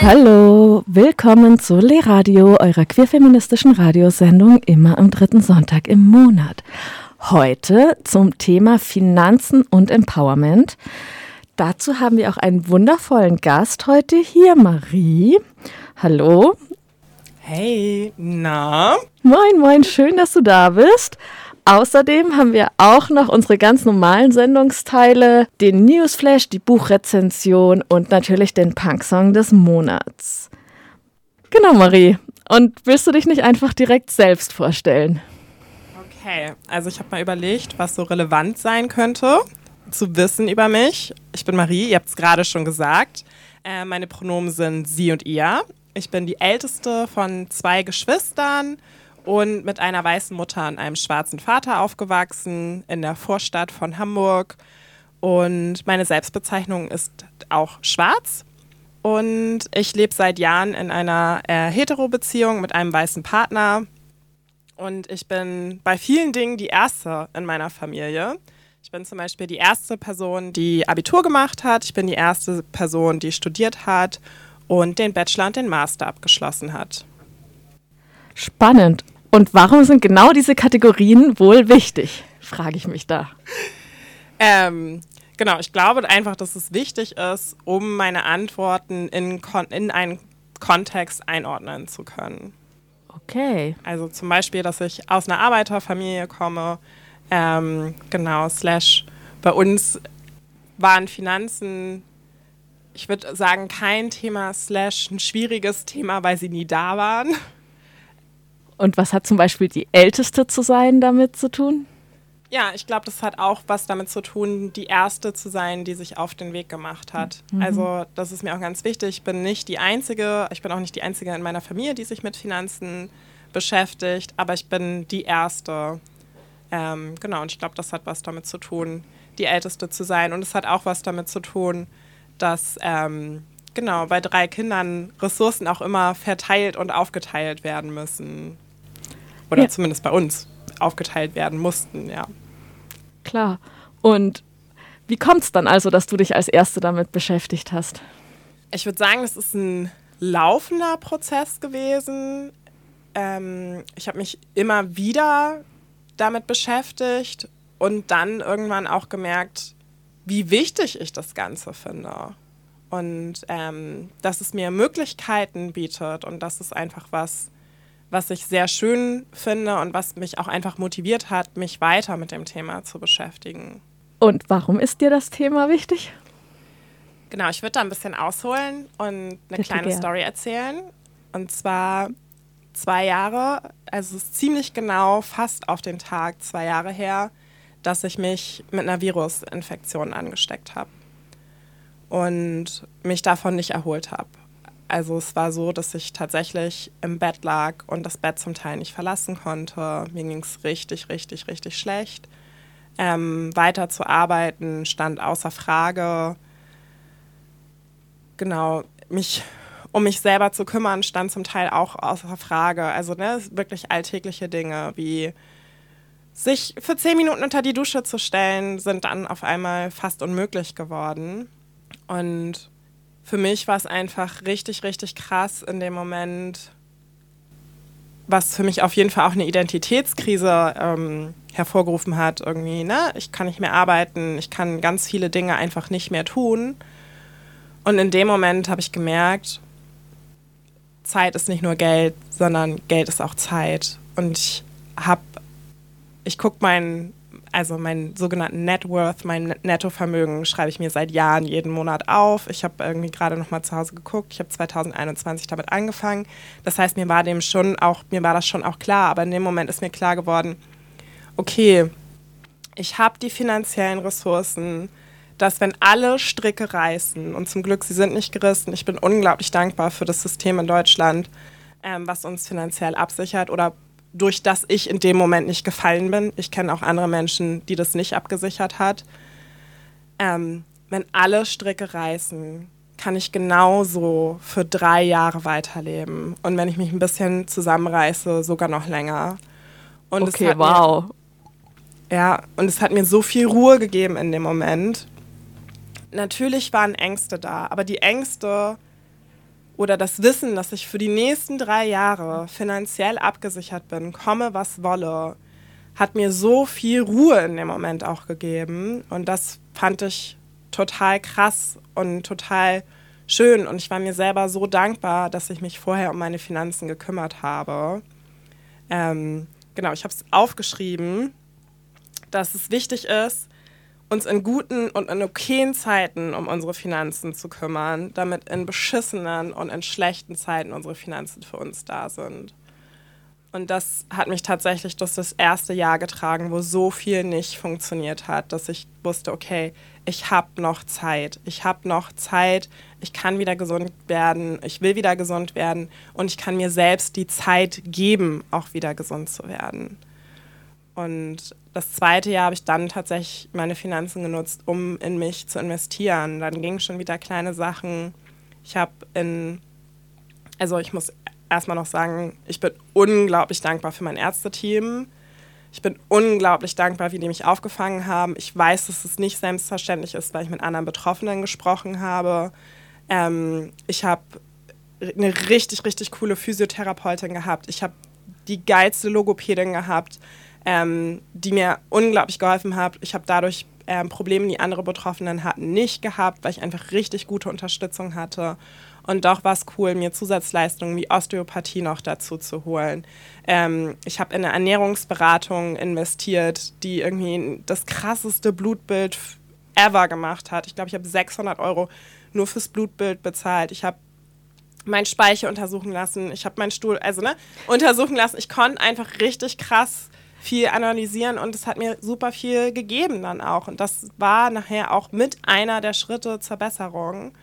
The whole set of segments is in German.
Hallo, willkommen zu Le Radio, eurer queerfeministischen Radiosendung, immer am 3. Sonntag im Monat. Heute zum Thema Finanzen und Empowerment. Dazu haben wir auch einen wundervollen Gast heute hier, Marie. Hallo. Hey, na? Moin, moin, schön, dass du da bist. Außerdem haben wir auch noch unsere ganz normalen Sendungsteile, den Newsflash, die Buchrezension und natürlich den Punksong des Monats. Genau, Marie. Und willst du dich nicht einfach direkt selbst vorstellen? Okay, also ich habe mal überlegt, was so relevant sein könnte, zu wissen über mich. Ich bin Marie, ihr habt es gerade schon gesagt. Meine Pronomen sind sie und ihr. Ich bin die älteste von 2 Geschwistern und mit einer weißen Mutter und einem schwarzen Vater aufgewachsen in der Vorstadt von Hamburg. Und meine Selbstbezeichnung ist auch schwarz. Und ich lebe seit Jahren in einer Hetero-Beziehung mit einem weißen Partner. Und ich bin bei vielen Dingen die Erste in meiner Familie. Ich bin zum Beispiel die erste Person, die Abitur gemacht hat. Ich bin die erste Person, die studiert hat und den Bachelor und den Master abgeschlossen hat. Spannend. Und warum sind genau diese Kategorien wohl wichtig, frage ich mich da. Genau, ich glaube einfach, dass es wichtig ist, um meine Antworten in einen Kontext einordnen zu können. Okay. Also zum Beispiel, dass ich aus einer Arbeiterfamilie komme, genau, / bei uns waren Finanzen, ich würde sagen, kein Thema / ein schwieriges Thema, weil sie nie da waren. Und was hat zum Beispiel die Älteste zu sein damit zu tun? Ja, ich glaube, das hat auch was damit zu tun, die Erste zu sein, die sich auf den Weg gemacht hat. Mhm. Also das ist mir auch ganz wichtig. Ich bin nicht die Einzige, ich bin auch nicht die Einzige in meiner Familie, die sich mit Finanzen beschäftigt, aber ich bin die Erste. Genau, und ich glaube, das hat was damit zu tun, die Älteste zu sein. Und es hat auch was damit zu tun, dass genau bei 3 Kindern Ressourcen auch immer verteilt und aufgeteilt werden müssen. Oder zumindest bei uns aufgeteilt werden mussten, ja. Klar. Und wie kommt es dann also, dass du dich als Erste damit beschäftigt hast? Ich würde sagen, es ist ein laufender Prozess gewesen. Ich habe mich immer wieder damit beschäftigt und dann irgendwann auch gemerkt, wie wichtig ich das Ganze finde. Und dass es mir Möglichkeiten bietet und das ist einfach was ich sehr schön finde und was mich auch einfach motiviert hat, mich weiter mit dem Thema zu beschäftigen. Und warum ist dir das Thema wichtig? Genau, ich würde da ein bisschen ausholen und eine kleine Story erzählen. Und zwar 2 Jahre, also es ist ziemlich genau fast auf den Tag 2 Jahre her, dass ich mich mit einer Virusinfektion angesteckt habe und mich davon nicht erholt habe. Also es war so, dass ich tatsächlich im Bett lag und das Bett zum Teil nicht verlassen konnte. Mir ging es richtig, richtig, richtig schlecht. Weiter zu arbeiten stand außer Frage. Genau, um mich selber zu kümmern, stand zum Teil auch außer Frage. Also wirklich alltägliche Dinge wie sich für 10 Minuten unter die Dusche zu stellen, sind dann auf einmal fast unmöglich geworden. Und für mich war es einfach richtig, richtig krass in dem Moment, was für mich auf jeden Fall auch eine Identitätskrise hervorgerufen hat. Irgendwie, ich kann nicht mehr arbeiten, ich kann ganz viele Dinge einfach nicht mehr tun. Und in dem Moment habe ich gemerkt, Zeit ist nicht nur Geld, sondern Geld ist auch Zeit. Und ich gucke meinen sogenannten Net Worth, mein Nettovermögen, schreibe ich mir seit Jahren jeden Monat auf. Ich habe irgendwie gerade noch mal zu Hause geguckt. Ich habe 2021 damit angefangen. Das heißt, mir war das schon auch klar. Aber in dem Moment ist mir klar geworden, okay, ich habe die finanziellen Ressourcen, dass wenn alle Stricke reißen, und zum Glück, sie sind nicht gerissen, ich bin unglaublich dankbar für das System in Deutschland, was uns finanziell absichert oder durch das ich in dem Moment nicht gefallen bin. Ich kenne auch andere Menschen, die das nicht abgesichert hat. Wenn alle Stricke reißen, kann ich genauso für 3 Jahre weiterleben. Und wenn ich mich ein bisschen zusammenreiße, sogar noch länger. Und okay, wow. Und es hat mir so viel Ruhe gegeben in dem Moment. Natürlich waren Ängste da, aber die Ängste oder das Wissen, dass ich für die nächsten 3 Jahre finanziell abgesichert bin, komme was wolle, hat mir so viel Ruhe in dem Moment auch gegeben. Und das fand ich total krass und total schön. Und ich war mir selber so dankbar, dass ich mich vorher um meine Finanzen gekümmert habe. Genau, ich habe es aufgeschrieben, dass es wichtig ist, uns in guten und in okayen Zeiten um unsere Finanzen zu kümmern, damit in beschissenen und in schlechten Zeiten unsere Finanzen für uns da sind. Und das hat mich tatsächlich durch das erste Jahr getragen, wo so viel nicht funktioniert hat, dass ich wusste, okay, ich habe noch Zeit. Ich habe noch Zeit, ich kann wieder gesund werden, ich will wieder gesund werden und ich kann mir selbst die Zeit geben, auch wieder gesund zu werden. Und das zweite Jahr habe ich dann tatsächlich meine Finanzen genutzt, um in mich zu investieren. Dann gingen schon wieder kleine Sachen. Ich muss erstmal noch sagen, ich bin unglaublich dankbar für mein Ärzteteam. Ich bin unglaublich dankbar, wie die mich aufgefangen haben. Ich weiß, dass es nicht selbstverständlich ist, weil ich mit anderen Betroffenen gesprochen habe. Ich habe eine richtig, richtig coole Physiotherapeutin gehabt. Ich habe die geilste Logopädin gehabt, die mir unglaublich geholfen hat. Ich habe dadurch Probleme, die andere Betroffenen hatten, nicht gehabt, weil ich einfach richtig gute Unterstützung hatte. Und doch war es cool, mir Zusatzleistungen wie Osteopathie noch dazu zu holen. Ich habe in eine Ernährungsberatung investiert, die irgendwie das krasseste Blutbild ever gemacht hat. Ich glaube, ich habe 600 € nur fürs Blutbild bezahlt. Ich habe meinen Speicher untersuchen lassen. Ich habe meinen Stuhl, untersuchen lassen. Ich konnte einfach richtig krass viel analysieren und es hat mir super viel gegeben dann auch. Und das war nachher auch mit einer der Schritte zur Besserung.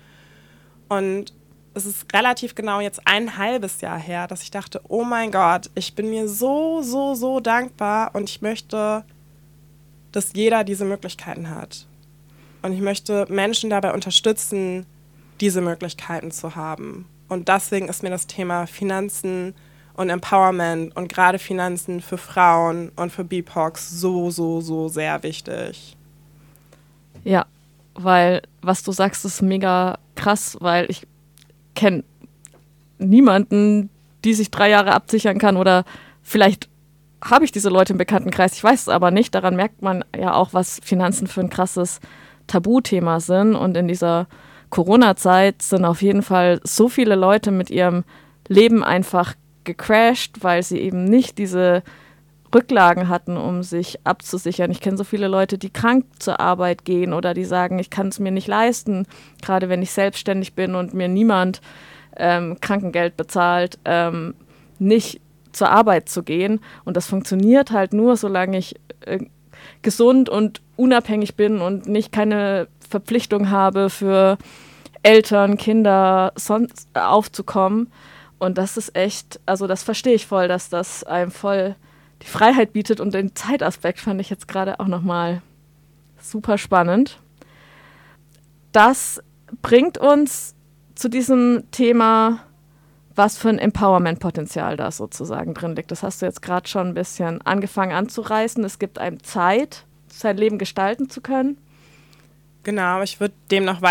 Und es ist relativ genau jetzt 1,5 Jahr her, dass ich dachte, oh mein Gott, ich bin mir so, so, so dankbar und ich möchte, dass jeder diese Möglichkeiten hat. Und ich möchte Menschen dabei unterstützen, diese Möglichkeiten zu haben. Und deswegen ist mir das Thema Finanzen und Empowerment und gerade Finanzen für Frauen und für BIPOCs so, so, so sehr wichtig. Ja, weil was du sagst, ist mega krass, weil ich kenne niemanden, die sich 3 Jahre absichern kann oder vielleicht habe ich diese Leute im Bekanntenkreis, ich weiß es aber nicht. Daran merkt man ja auch, was Finanzen für ein krasses Tabuthema sind und in dieser Corona-Zeit sind auf jeden Fall so viele Leute mit ihrem Leben einfach gecrashed, weil sie eben nicht diese Rücklagen hatten, um sich abzusichern. Ich kenne so viele Leute, die krank zur Arbeit gehen oder die sagen, ich kann es mir nicht leisten, gerade wenn ich selbstständig bin und mir niemand Krankengeld bezahlt, nicht zur Arbeit zu gehen. Und das funktioniert halt nur, solange ich gesund und unabhängig bin und nicht keine Verpflichtung habe, für Eltern, Kinder sonst aufzukommen. Und das ist echt, also das verstehe ich voll, dass das einem voll die Freiheit bietet und den Zeitaspekt fand ich jetzt gerade auch nochmal super spannend. Das bringt uns zu diesem Thema, was für ein Empowerment-Potenzial da sozusagen drin liegt. Das hast du jetzt gerade schon ein bisschen angefangen anzureißen. Es gibt einem Zeit, sein Leben gestalten zu können. Genau, ich würde da noch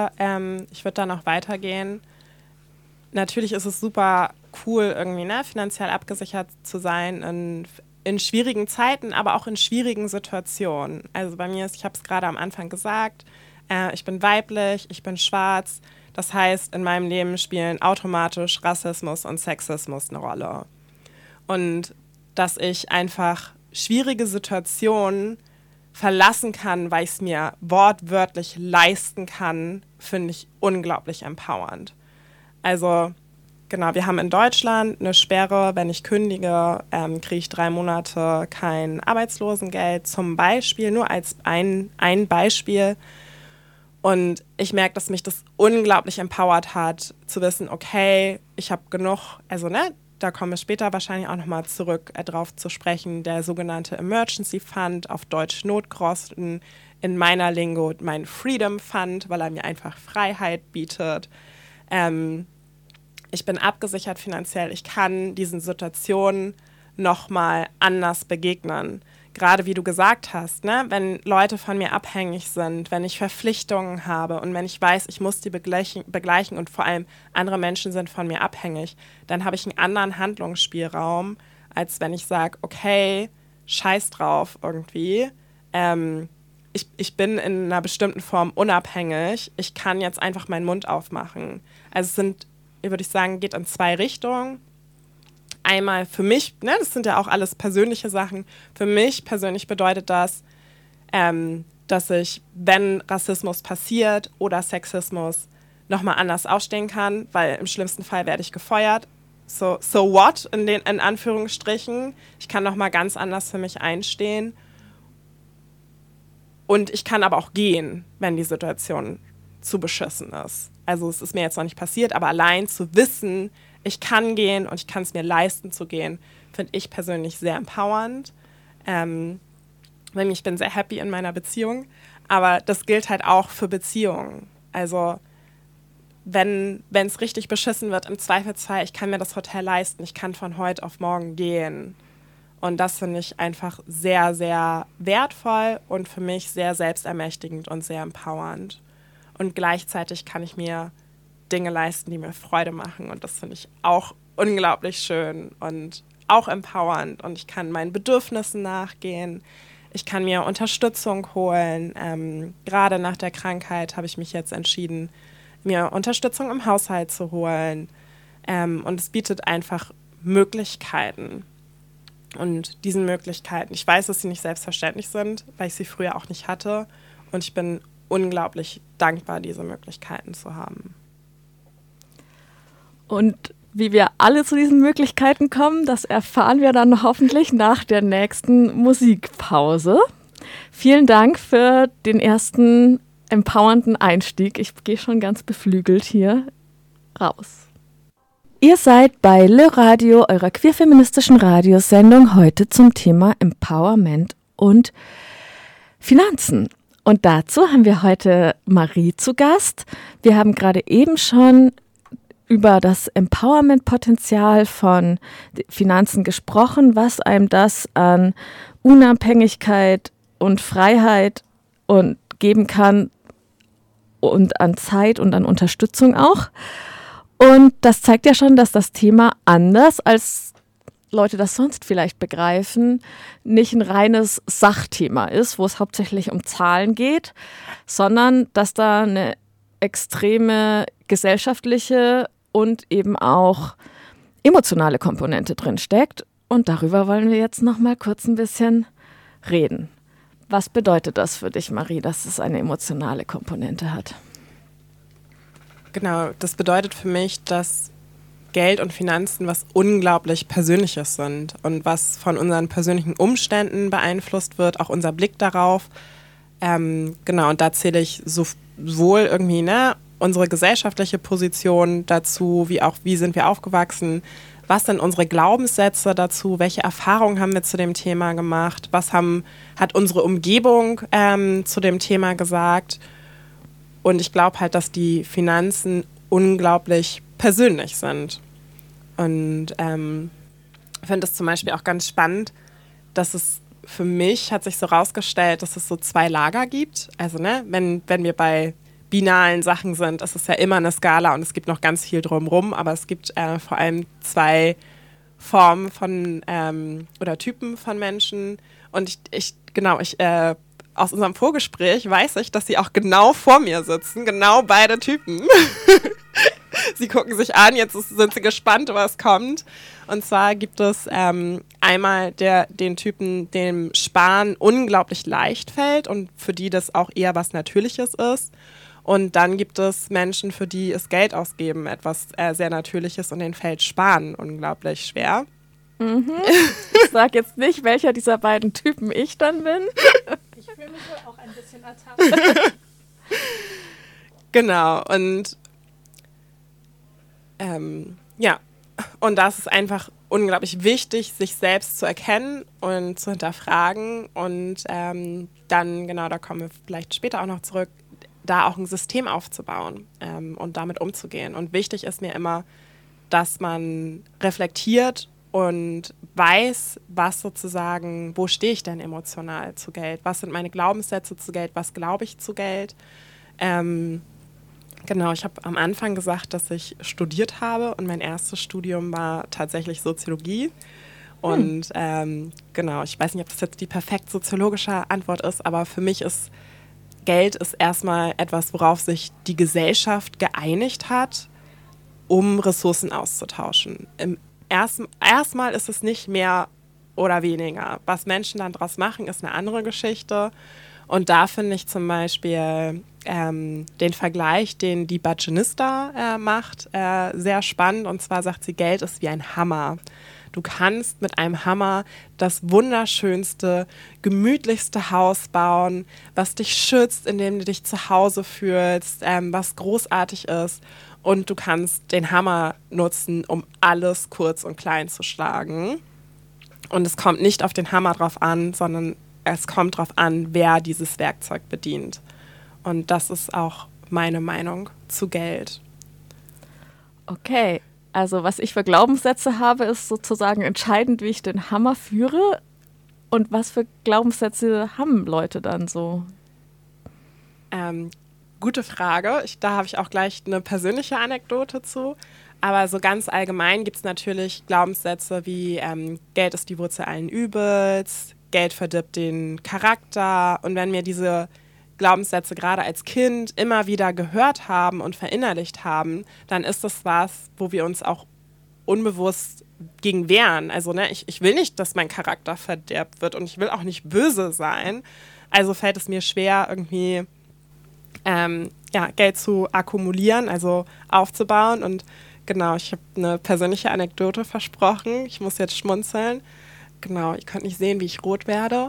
weitergehen. Natürlich ist es super cool, irgendwie finanziell abgesichert zu sein in schwierigen Zeiten, aber auch in schwierigen Situationen. Also bei mir ist, ich habe es gerade am Anfang gesagt, ich bin weiblich, ich bin schwarz. Das heißt, in meinem Leben spielen automatisch Rassismus und Sexismus eine Rolle. Und dass ich einfach schwierige Situationen verlassen kann, weil ich es mir wortwörtlich leisten kann, finde ich unglaublich empowernd. Also genau, wir haben in Deutschland eine Sperre, wenn ich kündige, kriege ich 3 Monate kein Arbeitslosengeld, zum Beispiel, nur als ein Beispiel. Und ich merke, dass mich das unglaublich empowert hat, zu wissen, okay, ich habe genug, da kommen wir später wahrscheinlich auch nochmal zurück drauf zu sprechen, der sogenannte Emergency Fund, auf Deutsch Notgroschen, in meiner Lingo mein Freedom Fund, weil er mir einfach Freiheit bietet. Ich bin abgesichert finanziell, ich kann diesen Situationen nochmal anders begegnen. gerade wie du gesagt hast, ne, wenn Leute von mir abhängig sind, wenn ich Verpflichtungen habe und wenn ich weiß, ich muss die begleichen und vor allem andere Menschen sind von mir abhängig, dann habe ich einen anderen Handlungsspielraum, als wenn ich sage, okay, scheiß drauf irgendwie. Ich bin in einer bestimmten Form unabhängig. Ich kann jetzt einfach meinen Mund aufmachen. Also es sind, würde ich sagen, geht in 2 Richtungen. Einmal für mich, ne, das sind ja auch alles persönliche Sachen. Für mich persönlich bedeutet das, dass ich, wenn Rassismus passiert oder Sexismus, nochmal anders aufstehen kann, weil im schlimmsten Fall werde ich gefeuert. So what, in Anführungsstrichen. Ich kann nochmal ganz anders für mich einstehen. Und ich kann aber auch gehen, wenn die Situation zu beschissen ist. Also es ist mir jetzt noch nicht passiert, aber allein zu wissen, ich kann gehen und ich kann es mir leisten zu gehen, finde ich persönlich sehr empowernd. Ich bin sehr happy in meiner Beziehung, aber das gilt halt auch für Beziehungen. Also wenn es richtig beschissen wird, im Zweifelsfall, ich kann mir das Hotel leisten, ich kann von heute auf morgen gehen. Und das finde ich einfach sehr, sehr wertvoll und für mich sehr selbstermächtigend und sehr empowernd. Und gleichzeitig kann ich mir Dinge leisten, die mir Freude machen. Und das finde ich auch unglaublich schön und auch empowernd. Und ich kann meinen Bedürfnissen nachgehen. Ich kann mir Unterstützung holen. Gerade nach der Krankheit habe ich mich jetzt entschieden, mir Unterstützung im Haushalt zu holen. Und es bietet einfach Möglichkeiten. Und diesen Möglichkeiten, ich weiß, dass sie nicht selbstverständlich sind, weil ich sie früher auch nicht hatte. Und ich bin unglaublich dankbar, diese Möglichkeiten zu haben. Und wie wir alle zu diesen Möglichkeiten kommen, das erfahren wir dann hoffentlich nach der nächsten Musikpause. Vielen Dank für den ersten empowernden Einstieg. Ich gehe schon ganz beflügelt hier raus. Ihr seid bei Le Radio, eurer queerfeministischen Radiosendung, heute zum Thema Empowerment und Finanzen. Und dazu haben wir heute Marie zu Gast. Wir haben gerade eben schon über das Empowerment-Potenzial von Finanzen gesprochen, was einem das an Unabhängigkeit und Freiheit und geben kann und an Zeit und an Unterstützung auch. Und das zeigt ja schon, dass das Thema anders als Leute das sonst vielleicht begreifen, nicht ein reines Sachthema ist, wo es hauptsächlich um Zahlen geht, sondern dass da eine extreme gesellschaftliche und eben auch emotionale Komponente drin steckt. Und darüber wollen wir jetzt noch mal kurz ein bisschen reden. Was bedeutet das für dich, Marie, dass es eine emotionale Komponente hat? Genau, das bedeutet für mich, dass Geld und Finanzen was unglaublich Persönliches sind und was von unseren persönlichen Umständen beeinflusst wird, auch unser Blick darauf. Genau, und da zähle ich sowohl irgendwie unsere gesellschaftliche Position dazu, wie auch, wie sind wir aufgewachsen, was sind unsere Glaubenssätze dazu, welche Erfahrungen haben wir zu dem Thema gemacht, was hat unsere Umgebung zu dem Thema gesagt. Und ich glaube halt, dass die Finanzen unglaublich persönlich sind. Und finde es zum Beispiel auch ganz spannend, dass es für mich, hat sich so rausgestellt, dass es so 2 Lager gibt. Also wenn wir bei binalen Sachen sind, ist es ja immer eine Skala und es gibt noch ganz viel drumherum, aber es gibt vor allem 2 Formen von oder Typen von Menschen. Und ich aus unserem Vorgespräch weiß ich, dass sie auch genau vor mir sitzen, genau beide Typen. Sie gucken sich an, jetzt sind sie gespannt, was kommt. Und zwar gibt es einmal den Typen, dem Sparen unglaublich leicht fällt und für die das auch eher was Natürliches ist. Und dann gibt es Menschen, für die ist Geld ausgeben etwas sehr Natürliches und denen fällt Sparen unglaublich schwer. Mhm. Ich sag jetzt nicht, welcher dieser beiden Typen ich dann bin. Ich fühle mich wohl auch ein bisschen ertappt. Genau, und und das ist einfach unglaublich wichtig, sich selbst zu erkennen und zu hinterfragen und dann, genau, da kommen wir vielleicht später auch noch zurück, da auch ein System aufzubauen und damit umzugehen. Und wichtig ist mir immer, dass man reflektiert, und weiß, was sozusagen, wo stehe ich denn emotional zu Geld? Was sind meine Glaubenssätze zu Geld? Was glaube ich zu Geld? Genau, ich habe am Anfang gesagt, dass ich studiert habe und mein erstes Studium war tatsächlich Soziologie. Und genau, ich weiß nicht, ob das jetzt die perfekt soziologische Antwort ist, aber für mich ist Geld ist erstmal etwas, worauf sich die Gesellschaft geeinigt hat, um Ressourcen auszutauschen. Erstmal ist es nicht mehr oder weniger. Was Menschen dann daraus machen, ist eine andere Geschichte. Und da finde ich zum Beispiel den Vergleich, den die Budgetista macht, sehr spannend. Und zwar sagt sie, Geld ist wie ein Hammer. Du kannst mit einem Hammer das wunderschönste, gemütlichste Haus bauen, was dich schützt, indem du dich zu Hause fühlst, was großartig ist. Und du kannst den Hammer nutzen, um alles kurz und klein zu schlagen. Und es kommt nicht auf den Hammer drauf an, sondern es kommt drauf an, wer dieses Werkzeug bedient. Und das ist auch meine Meinung zu Geld. Okay. Also was ich für Glaubenssätze habe, ist sozusagen entscheidend, wie ich den Hammer führe. Und was für Glaubenssätze haben Leute dann so? Gute Frage. Da habe ich auch gleich eine persönliche Anekdote zu. Aber so ganz allgemein gibt es natürlich Glaubenssätze wie Geld ist die Wurzel allen Übels, Geld verdirbt den Charakter. Und wenn mir diese Glaubenssätze gerade als Kind immer wieder gehört haben und verinnerlicht haben, dann ist das was, wo wir uns auch unbewusst gegen wehren. Also ich will nicht, dass mein Charakter verderbt wird und ich will auch nicht böse sein. Also fällt es mir schwer, irgendwie Geld zu akkumulieren, also aufzubauen. Und genau, ich habe eine persönliche Anekdote versprochen. Ich muss jetzt schmunzeln. Genau, ihr könnt nicht sehen, wie ich rot werde.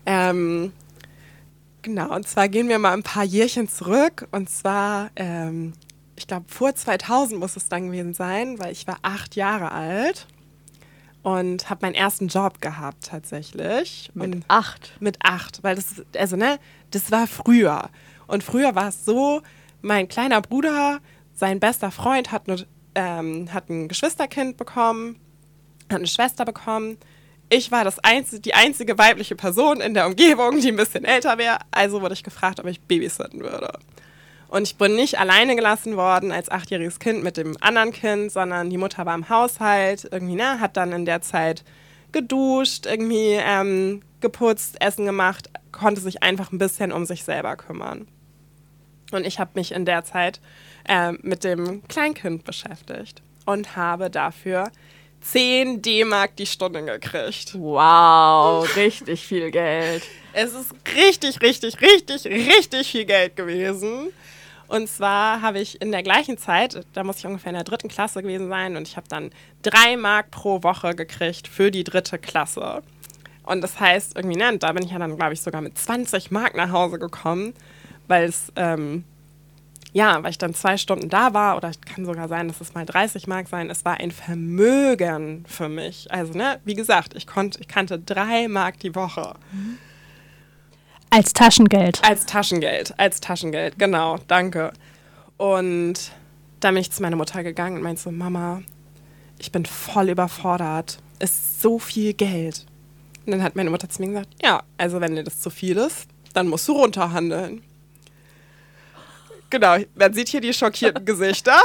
Genau, und zwar gehen wir mal ein paar Jährchen zurück. Und zwar, ich glaube, vor 2000 muss es dann gewesen sein, weil ich war 8 Jahre alt und habe meinen ersten Job gehabt tatsächlich. Mit 8? Mit 8, weil das war früher. Und früher war es so, mein kleiner Bruder, sein bester Freund hat ein Geschwisterkind bekommen, hat eine Schwester bekommen. Ich war die einzige weibliche Person in der Umgebung, die ein bisschen älter wäre. Also wurde ich gefragt, ob ich babysitten würde. Und ich bin nicht alleine gelassen worden als 8-jähriges Kind mit dem anderen Kind, sondern die Mutter war im Haushalt, irgendwie, hat dann in der Zeit geduscht, irgendwie geputzt, Essen gemacht, konnte sich einfach ein bisschen um sich selber kümmern. Und ich habe mich in der Zeit mit dem Kleinkind beschäftigt und habe dafür 10 D-Mark die Stunde gekriegt. Wow, richtig viel Geld. Es ist richtig, richtig, richtig, richtig viel Geld gewesen. Und zwar habe ich in der gleichen Zeit, da muss ich ungefähr in der 3. Klasse gewesen sein, und ich habe dann 3 Mark pro Woche gekriegt für die 3. Klasse. Und das heißt, irgendwie, da bin ich ja dann, glaube ich, sogar mit 20 Mark nach Hause gekommen, weil ich dann 2 Stunden da war, oder es kann sogar sein, dass es mal 30 Mark sein. Es war ein Vermögen für mich. Also, wie gesagt, ich kannte 3 Mark die Woche. Als Taschengeld. Als Taschengeld, genau, danke. Und dann bin ich zu meiner Mutter gegangen und meinte so, Mama, ich bin voll überfordert. Es ist so viel Geld. Und dann hat meine Mutter zu mir gesagt, ja, also wenn dir das zu viel ist, dann musst du runterhandeln. Genau, man sieht hier die schockierten Gesichter.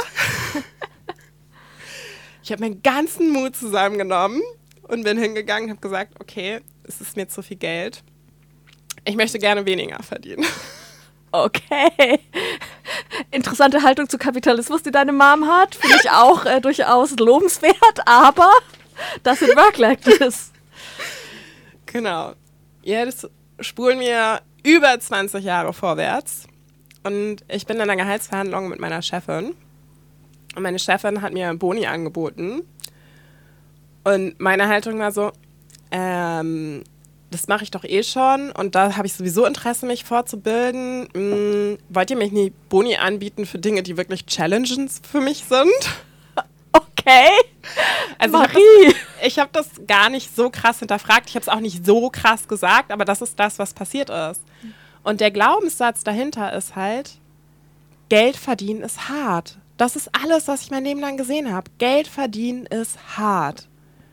Ich habe meinen ganzen Mut zusammengenommen und bin hingegangen und habe gesagt, okay, es ist mir zu viel Geld. Ich möchte gerne weniger verdienen. Okay. Interessante Haltung zu Kapitalismus, die deine Mom hat. Finde ich auch durchaus lobenswert, aber das sind Work like this. Genau. Jetzt spulen wir über 20 Jahre vorwärts. Und ich bin in einer Gehaltsverhandlung mit meiner Chefin. Und meine Chefin hat mir einen Boni angeboten. Und meine Haltung war so, das mache ich doch eh schon. Und da habe ich sowieso Interesse, mich fortzubilden. Wollt ihr mich nicht Boni anbieten für Dinge, die wirklich challenging für mich sind? Okay. Also Marie. Ich habe das gar nicht so krass hinterfragt. Ich habe es auch nicht so krass gesagt, aber das ist das, was passiert ist. Und der Glaubenssatz dahinter ist halt, Geld verdienen ist hart. Das ist alles, was ich mein Leben lang gesehen habe. Geld verdienen ist hart.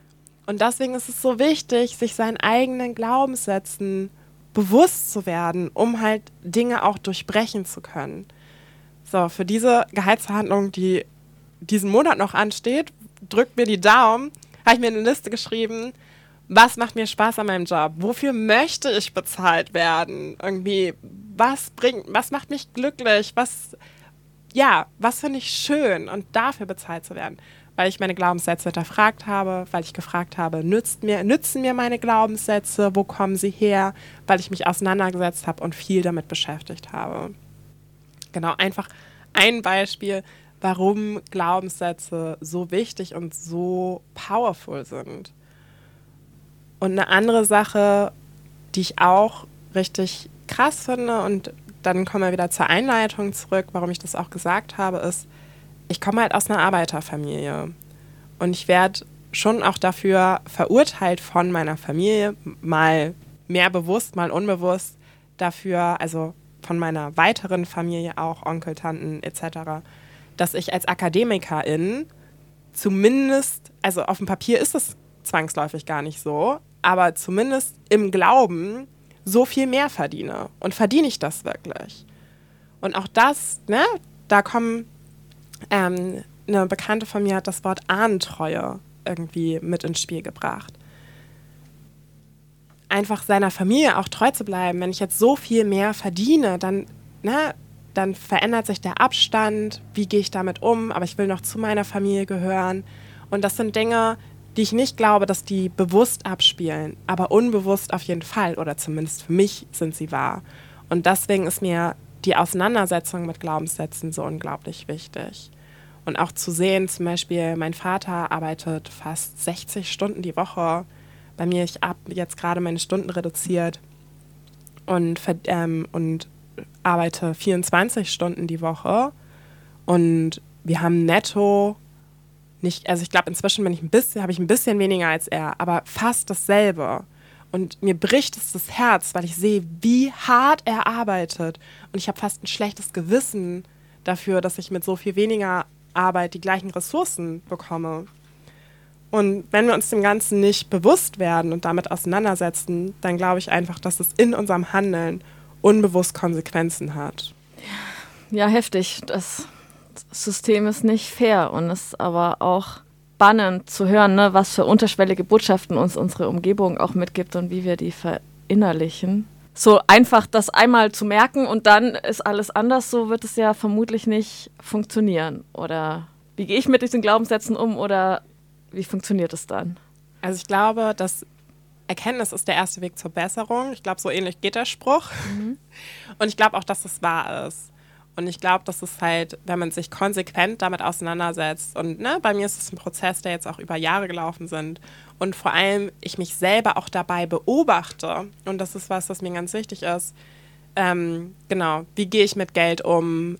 Und deswegen ist es so wichtig, sich seinen eigenen Glaubenssätzen bewusst zu werden, um halt Dinge auch durchbrechen zu können. So, für diese Gehaltsverhandlung, die diesen Monat noch ansteht, drückt mir die Daumen, habe ich mir eine Liste geschrieben, was macht mir Spaß an meinem Job? Wofür möchte ich bezahlt werden? Irgendwie, was macht mich glücklich? Was finde ich schön? Und dafür bezahlt zu werden. Weil ich meine Glaubenssätze hinterfragt habe, weil ich gefragt habe, nützen mir meine Glaubenssätze? Wo kommen sie her? Weil ich mich auseinandergesetzt habe und viel damit beschäftigt habe. Genau, einfach ein Beispiel, warum Glaubenssätze so wichtig und so powerful sind. Und eine andere Sache, die ich auch richtig krass finde, und dann kommen wir wieder zur Einleitung zurück, warum ich das auch gesagt habe, ist, ich komme halt aus einer Arbeiterfamilie. Und ich werde schon auch dafür verurteilt von meiner Familie, mal mehr bewusst, mal unbewusst, dafür, also von meiner weiteren Familie auch, Onkel, Tanten etc., dass ich als Akademikerin zumindest, also auf dem Papier ist es zwangsläufig gar nicht so, aber zumindest im Glauben so viel mehr verdiene. Und verdiene ich das wirklich? Und auch das, ne, da kommen, eine Bekannte von mir hat das Wort Ahnentreue irgendwie mit ins Spiel gebracht. Einfach seiner Familie auch treu zu bleiben. Wenn ich jetzt so viel mehr verdiene, dann verändert sich der Abstand. Wie gehe ich damit um? Aber ich will noch zu meiner Familie gehören. Und das sind Dinge, die ich nicht glaube, dass die bewusst abspielen, aber unbewusst auf jeden Fall, oder zumindest für mich sind sie wahr. Und deswegen ist mir die Auseinandersetzung mit Glaubenssätzen so unglaublich wichtig. Und auch zu sehen, zum Beispiel, mein Vater arbeitet fast 60 Stunden die Woche. Bei mir, ich habe jetzt gerade meine Stunden reduziert und arbeite 24 Stunden die Woche. Und wir haben netto nicht, also ich glaube, inzwischen habe ich ein bisschen weniger als er, aber fast dasselbe. Und mir bricht es das Herz, weil ich sehe, wie hart er arbeitet. Und ich habe fast ein schlechtes Gewissen dafür, dass ich mit so viel weniger Arbeit die gleichen Ressourcen bekomme. Und wenn wir uns dem Ganzen nicht bewusst werden und damit auseinandersetzen, dann glaube ich einfach, dass es in unserem Handeln unbewusst Konsequenzen hat. Ja, heftig. Das System ist nicht fair und ist aber auch spannend zu hören, ne, was für unterschwellige Botschaften uns unsere Umgebung auch mitgibt und wie wir die verinnerlichen. So einfach das einmal zu merken und dann ist alles anders, so wird es ja vermutlich nicht funktionieren. Oder wie gehe ich mit diesen Glaubenssätzen um oder wie funktioniert es dann? Also ich glaube, dass Erkenntnis ist der erste Weg zur Besserung. Ich glaube, so ähnlich geht der Spruch. Und ich glaube auch, dass es wahr ist. Und ich glaube, dass es halt, wenn man sich konsequent damit auseinandersetzt und ne, bei mir ist es ein Prozess, der jetzt auch über Jahre gelaufen sind und vor allem ich mich selber auch dabei beobachte und das ist was mir ganz wichtig ist, genau, wie gehe ich mit Geld um,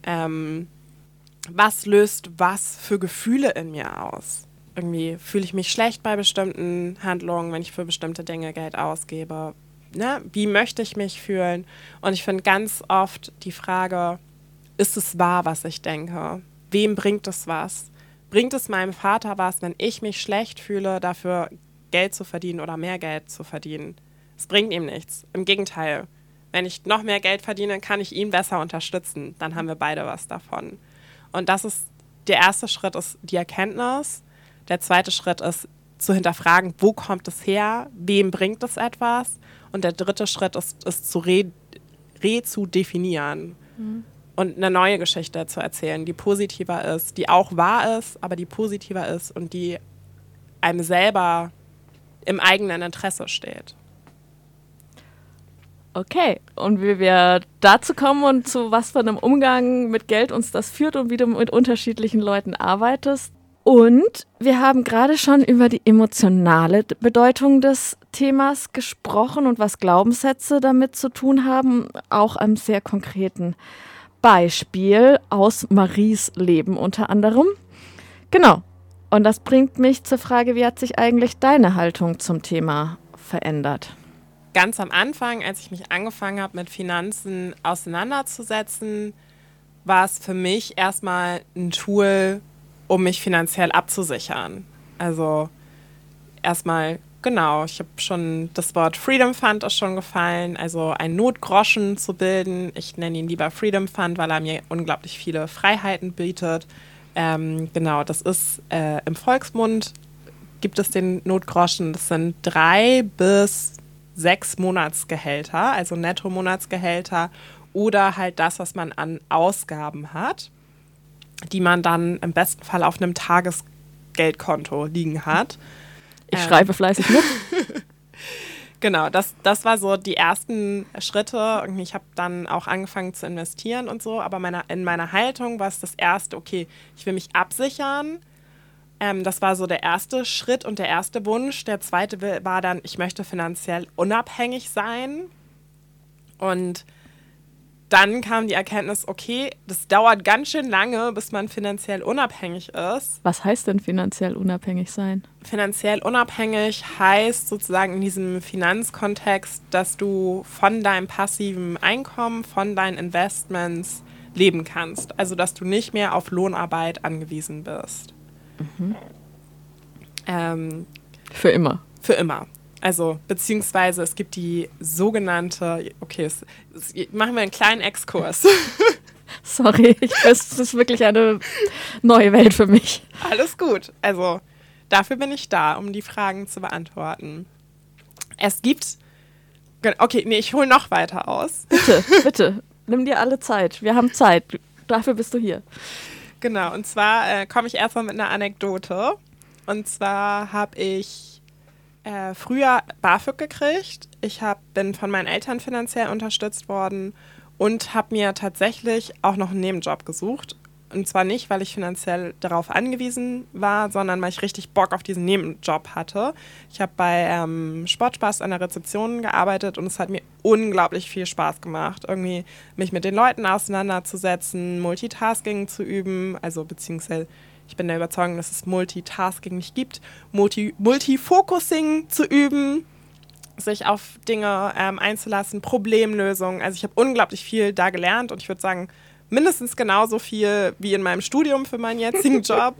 was löst was für Gefühle in mir aus? Irgendwie fühle ich mich schlecht bei bestimmten Handlungen, wenn ich für bestimmte Dinge Geld ausgebe. Ne? Wie möchte ich mich fühlen? Und ich finde ganz oft die Frage, ist es wahr, was ich denke? Wem bringt es was? Bringt es meinem Vater was, wenn ich mich schlecht fühle, dafür Geld zu verdienen oder mehr Geld zu verdienen? Es bringt ihm nichts. Im Gegenteil. Wenn ich noch mehr Geld verdiene, kann ich ihn besser unterstützen. Dann haben wir beide was davon. Und das ist, der erste Schritt ist die Erkenntnis. Der zweite Schritt ist zu hinterfragen, wo kommt es her? Wem bringt es etwas? Und der dritte Schritt ist zu definieren. Und eine neue Geschichte zu erzählen, die positiver ist, die auch wahr ist, aber die positiver ist und die einem selber im eigenen Interesse steht. Okay, und wie wir dazu kommen und zu was für einem Umgang mit Geld uns das führt und wie du mit unterschiedlichen Leuten arbeitest. Und wir haben gerade schon über die emotionale Bedeutung des Themas gesprochen und was Glaubenssätze damit zu tun haben, auch am sehr konkreten Beispiel aus Maries Leben unter anderem. Genau. Und das bringt mich zur Frage, wie hat sich eigentlich deine Haltung zum Thema verändert? Ganz am Anfang, als ich mich angefangen habe, mit Finanzen auseinanderzusetzen, war es für mich erstmal ein Tool, um mich finanziell abzusichern. Also erstmal, genau, ich habe schon, das Wort Freedom Fund ist schon gefallen, also einen Notgroschen zu bilden. Ich nenne ihn lieber Freedom Fund, weil er mir unglaublich viele Freiheiten bietet. Genau, das ist im Volksmund gibt es den Notgroschen. Das sind 3 bis 6 Monatsgehälter, also Netto-Monatsgehälter oder halt das, was man an Ausgaben hat, die man dann im besten Fall auf einem Tagesgeldkonto liegen hat. Ich schreibe fleißig mit. Genau, das war so die ersten Schritte. Ich habe dann auch angefangen zu investieren und so, aber in meiner Haltung war es das Erste, okay, ich will mich absichern. Das war so der erste Schritt und der erste Wunsch. Der zweite war dann, ich möchte finanziell unabhängig sein. Und dann kam die Erkenntnis, okay, das dauert ganz schön lange, bis man finanziell unabhängig ist. Was heißt denn finanziell unabhängig sein? Finanziell unabhängig heißt sozusagen in diesem Finanzkontext, dass du von deinem passiven Einkommen, von deinen Investments leben kannst. Also, dass du nicht mehr auf Lohnarbeit angewiesen bist. Für immer. Für immer. Also, beziehungsweise es gibt die sogenannte, okay, machen wir einen kleinen Exkurs. Sorry, das ist wirklich eine neue Welt für mich. Alles gut. Also, dafür bin ich da, um die Fragen zu beantworten. Es gibt, okay, nee, ich hole noch weiter aus. Bitte, nimm dir alle Zeit. Wir haben Zeit. Dafür bist du hier. Genau, und zwar komme ich erstmal mit einer Anekdote. Und zwar habe ich früher BAföG gekriegt. Ich bin von meinen Eltern finanziell unterstützt worden und habe mir tatsächlich auch noch einen Nebenjob gesucht. Und zwar nicht, weil ich finanziell darauf angewiesen war, sondern weil ich richtig Bock auf diesen Nebenjob hatte. Ich habe bei Sportspaß an der Rezeption gearbeitet und es hat mir unglaublich viel Spaß gemacht, irgendwie mich mit den Leuten auseinanderzusetzen, Multitasking zu üben, also beziehungsweise ich bin der Überzeugung, dass es Multitasking nicht gibt, Multifocusing zu üben, sich auf Dinge einzulassen, Problemlösung. Also ich habe unglaublich viel da gelernt und ich würde sagen, mindestens genauso viel wie in meinem Studium für meinen jetzigen Job.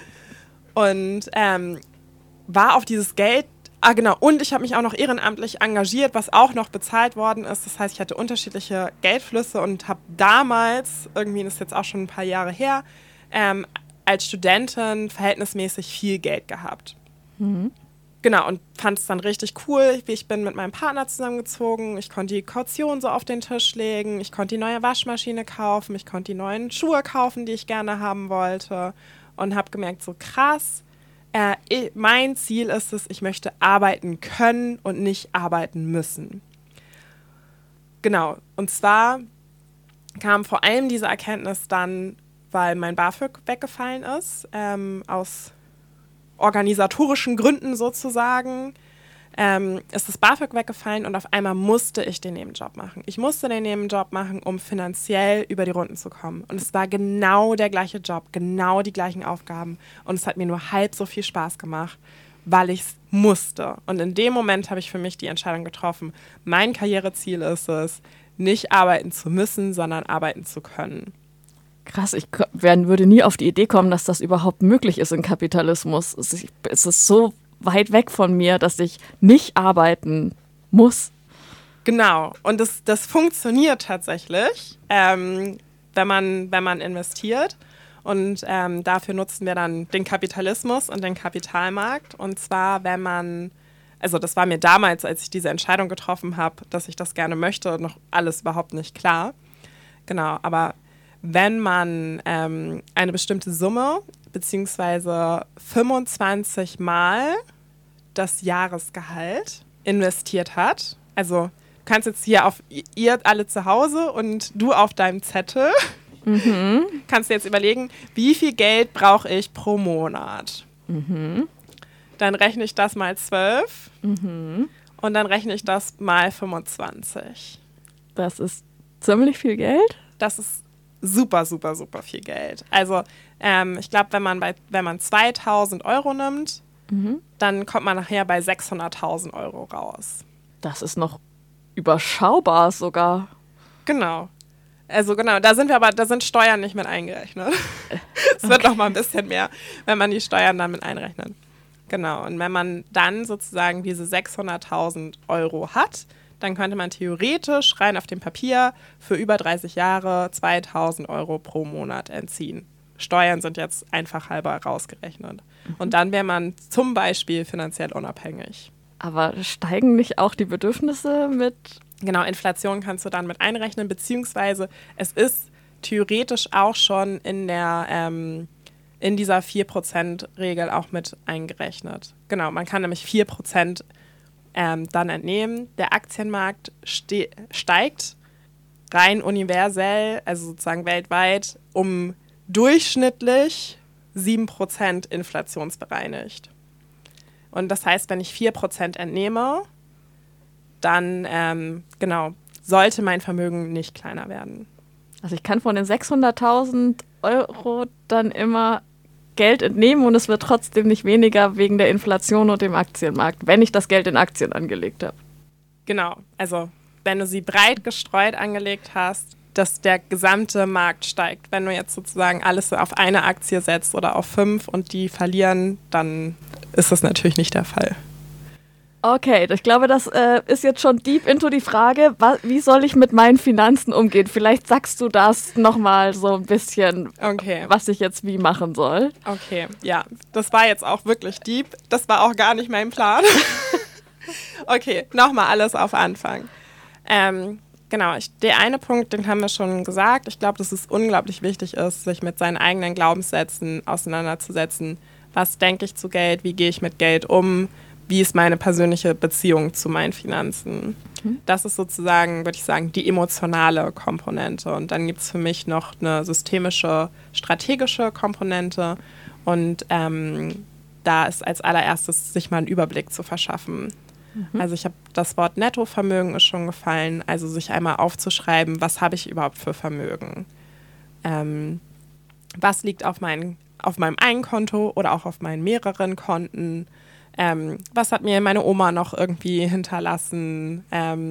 Und war auf dieses Geld, genau, und ich habe mich auch noch ehrenamtlich engagiert, was auch noch bezahlt worden ist. Das heißt, ich hatte unterschiedliche Geldflüsse und habe damals, irgendwie das ist jetzt auch schon ein paar Jahre her, als Studentin verhältnismäßig viel Geld gehabt. Mhm. Genau, und fand es dann richtig cool. Ich bin mit meinem Partner zusammengezogen. Ich konnte die Kaution so auf den Tisch legen. Ich konnte die neue Waschmaschine kaufen. Ich konnte die neuen Schuhe kaufen, die ich gerne haben wollte. Und habe gemerkt, so krass, mein Ziel ist es, ich möchte arbeiten können und nicht arbeiten müssen. Genau, und zwar kam vor allem diese Erkenntnis dann, weil mein BAföG weggefallen ist, aus organisatorischen Gründen sozusagen, ist das BAföG weggefallen und auf einmal musste ich den Nebenjob machen. Ich musste den Nebenjob machen, um finanziell über die Runden zu kommen. Und es war genau der gleiche Job, genau die gleichen Aufgaben. Und es hat mir nur halb so viel Spaß gemacht, weil ich es musste. Und in dem Moment habe ich für mich die Entscheidung getroffen, mein Karriereziel ist es, nicht arbeiten zu müssen, sondern arbeiten zu können. Krass, ich würde nie auf die Idee kommen, dass das überhaupt möglich ist im Kapitalismus. Es ist so weit weg von mir, dass ich nicht arbeiten muss. Genau, und das funktioniert tatsächlich, wenn man investiert. Und dafür nutzen wir dann den Kapitalismus und den Kapitalmarkt. Und zwar, also das war mir damals, als ich diese Entscheidung getroffen habe, dass ich das gerne möchte, noch alles überhaupt nicht klar. Genau, aber wenn man eine bestimmte Summe beziehungsweise 25 Mal das Jahresgehalt investiert hat, also du kannst jetzt hier auf ihr alle zu Hause und du auf deinem Zettel, kannst du jetzt überlegen, wie viel Geld brauche ich pro Monat? Dann rechne ich das mal 12 und dann rechne ich das mal 25. Das ist ziemlich viel Geld. Das ist super, super, super viel Geld. Also ich glaube, wenn man 2.000 Euro nimmt, dann kommt man nachher bei 600.000 Euro raus. Das ist noch überschaubar sogar. Genau. Also genau, da sind Steuern nicht mit eingerechnet. Es wird noch mal ein bisschen mehr, wenn man die Steuern dann mit einrechnet. Genau, und wenn man dann sozusagen diese 600.000 Euro hat, dann könnte man theoretisch rein auf dem Papier für über 30 Jahre 2.000 Euro pro Monat entziehen. Steuern sind jetzt einfach halber rausgerechnet. Und dann wäre man zum Beispiel finanziell unabhängig. Aber steigen nicht auch die Bedürfnisse mit? Genau, Inflation kannst du dann mit einrechnen, beziehungsweise es ist theoretisch auch schon in dieser 4%-Regel auch mit eingerechnet. Genau, man kann nämlich 4% dann entnehmen. Der Aktienmarkt steigt rein universell, also sozusagen weltweit, um durchschnittlich 7% inflationsbereinigt. Und das heißt, wenn ich 4% entnehme, dann sollte mein Vermögen nicht kleiner werden. Also ich kann von den 600.000 Euro dann immer Geld entnehmen und es wird trotzdem nicht weniger wegen der Inflation und dem Aktienmarkt, wenn ich das Geld in Aktien angelegt habe. Genau, also wenn du sie breit gestreut angelegt hast, dass der gesamte Markt steigt. Wenn du jetzt sozusagen alles auf eine Aktie setzt oder auf 5 und die verlieren, dann ist das natürlich nicht der Fall. Okay, ich glaube, das ist jetzt schon deep into die Frage, wie soll ich mit meinen Finanzen umgehen? Vielleicht sagst du das nochmal so ein bisschen, okay, was ich jetzt wie machen soll. Okay, ja, das war jetzt auch wirklich deep. Das war auch gar nicht mein Plan. Okay, nochmal alles auf Anfang. Genau, der eine Punkt, den haben wir schon gesagt. Ich glaube, dass es unglaublich wichtig ist, sich mit seinen eigenen Glaubenssätzen auseinanderzusetzen. Was denke ich zu Geld? Wie gehe ich mit Geld um? Wie ist meine persönliche Beziehung zu meinen Finanzen? Das ist sozusagen, würde ich sagen, die emotionale Komponente. Und dann gibt es für mich noch eine systemische, strategische Komponente. Und da ist als allererstes, sich mal einen Überblick zu verschaffen. Also ich habe das Wort Nettovermögen ist schon gefallen, also sich einmal aufzuschreiben, was habe ich überhaupt für Vermögen? Was liegt auf meinem einen Konto oder auch auf meinen mehreren Konten? Was hat mir meine Oma noch irgendwie hinterlassen?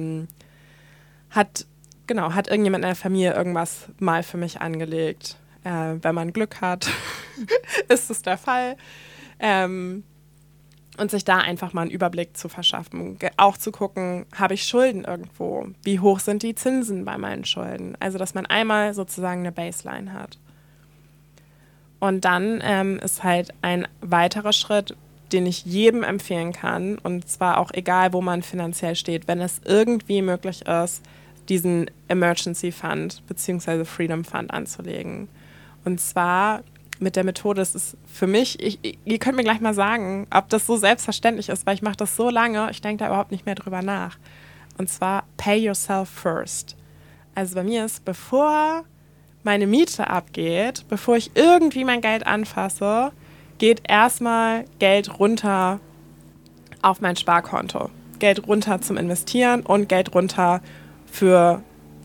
Hat irgendjemand in der Familie irgendwas mal für mich angelegt? Wenn man Glück hat, ist es der Fall. Und sich da einfach mal einen Überblick zu verschaffen. Auch zu gucken, habe ich Schulden irgendwo? Wie hoch sind die Zinsen bei meinen Schulden? Also, dass man einmal sozusagen eine Baseline hat. Und dann ist halt ein weiterer Schritt, den ich jedem empfehlen kann, und zwar auch egal, wo man finanziell steht, wenn es irgendwie möglich ist, diesen Emergency Fund bzw. Freedom Fund anzulegen. Und zwar mit der Methode, es ist für mich, ihr könnt mir gleich mal sagen, ob das so selbstverständlich ist, weil ich mache das so lange, ich denke da überhaupt nicht mehr drüber nach. Und zwar pay yourself first. Also bei mir ist, bevor meine Miete abgeht, bevor ich irgendwie mein Geld anfasse, geht erstmal Geld runter auf mein Sparkonto. Geld runter zum Investieren und Geld runter für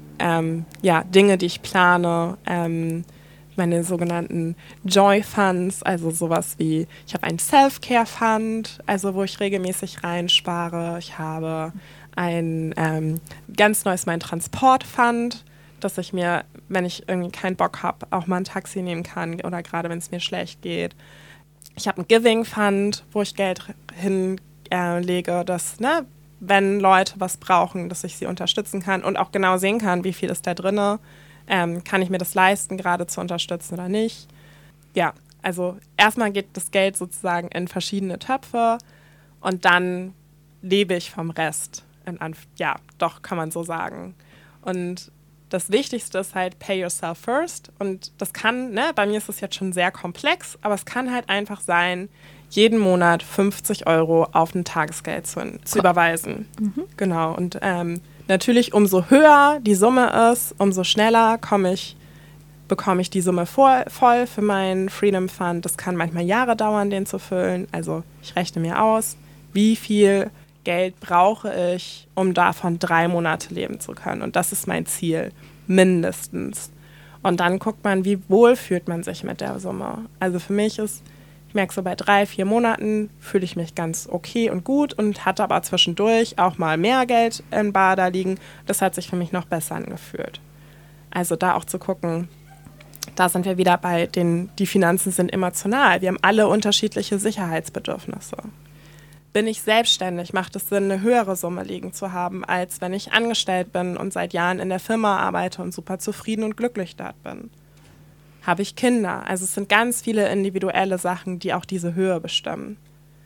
Dinge, die ich plane, meine sogenannten Joy Funds, also sowas wie, ich habe einen Self-Care-Fund, also wo ich regelmäßig reinspare. Ich habe ein ganz neues, mein Transport-Fund, dass ich mir, wenn ich irgendwie keinen Bock habe, auch mal ein Taxi nehmen kann oder gerade wenn es mir schlecht geht. Ich habe einen Giving-Fund, wo ich Geld hinlege, dass, wenn Leute was brauchen, dass ich sie unterstützen kann und auch genau sehen kann, wie viel ist da drin. Kann ich mir das leisten, gerade zu unterstützen oder nicht? Ja, also erstmal geht das Geld sozusagen in verschiedene Töpfe und dann lebe ich vom Rest. Doch, kann man so sagen. Und das Wichtigste ist halt pay yourself first. Und das kann, bei mir ist das jetzt schon sehr komplex, aber es kann halt einfach sein, jeden Monat 50 € auf ein Tagesgeld zu überweisen. Genau, und natürlich, umso höher die Summe ist, umso schneller bekomme ich die Summe voll für meinen Freedom Fund. Das kann manchmal Jahre dauern, den zu füllen. Also ich rechne mir aus, wie viel Geld brauche ich, um davon 3 Monate leben zu können. Und das ist mein Ziel, mindestens. Und dann guckt man, wie wohl fühlt man sich mit der Summe. Also für mich ist, ich merke so bei 3-4 Monaten fühle ich mich ganz okay und gut und hatte aber zwischendurch auch mal mehr Geld im Bar da liegen. Das hat sich für mich noch besser angefühlt. Also da auch zu gucken, Da sind wir wieder bei die Finanzen sind emotional. Wir haben alle unterschiedliche Sicherheitsbedürfnisse. Bin ich selbstständig, macht es Sinn, eine höhere Summe liegen zu haben, als wenn ich angestellt bin und seit Jahren in der Firma arbeite und super zufrieden und glücklich dort bin. Habe ich Kinder? Also es sind ganz viele individuelle Sachen, die auch diese Höhe bestimmen.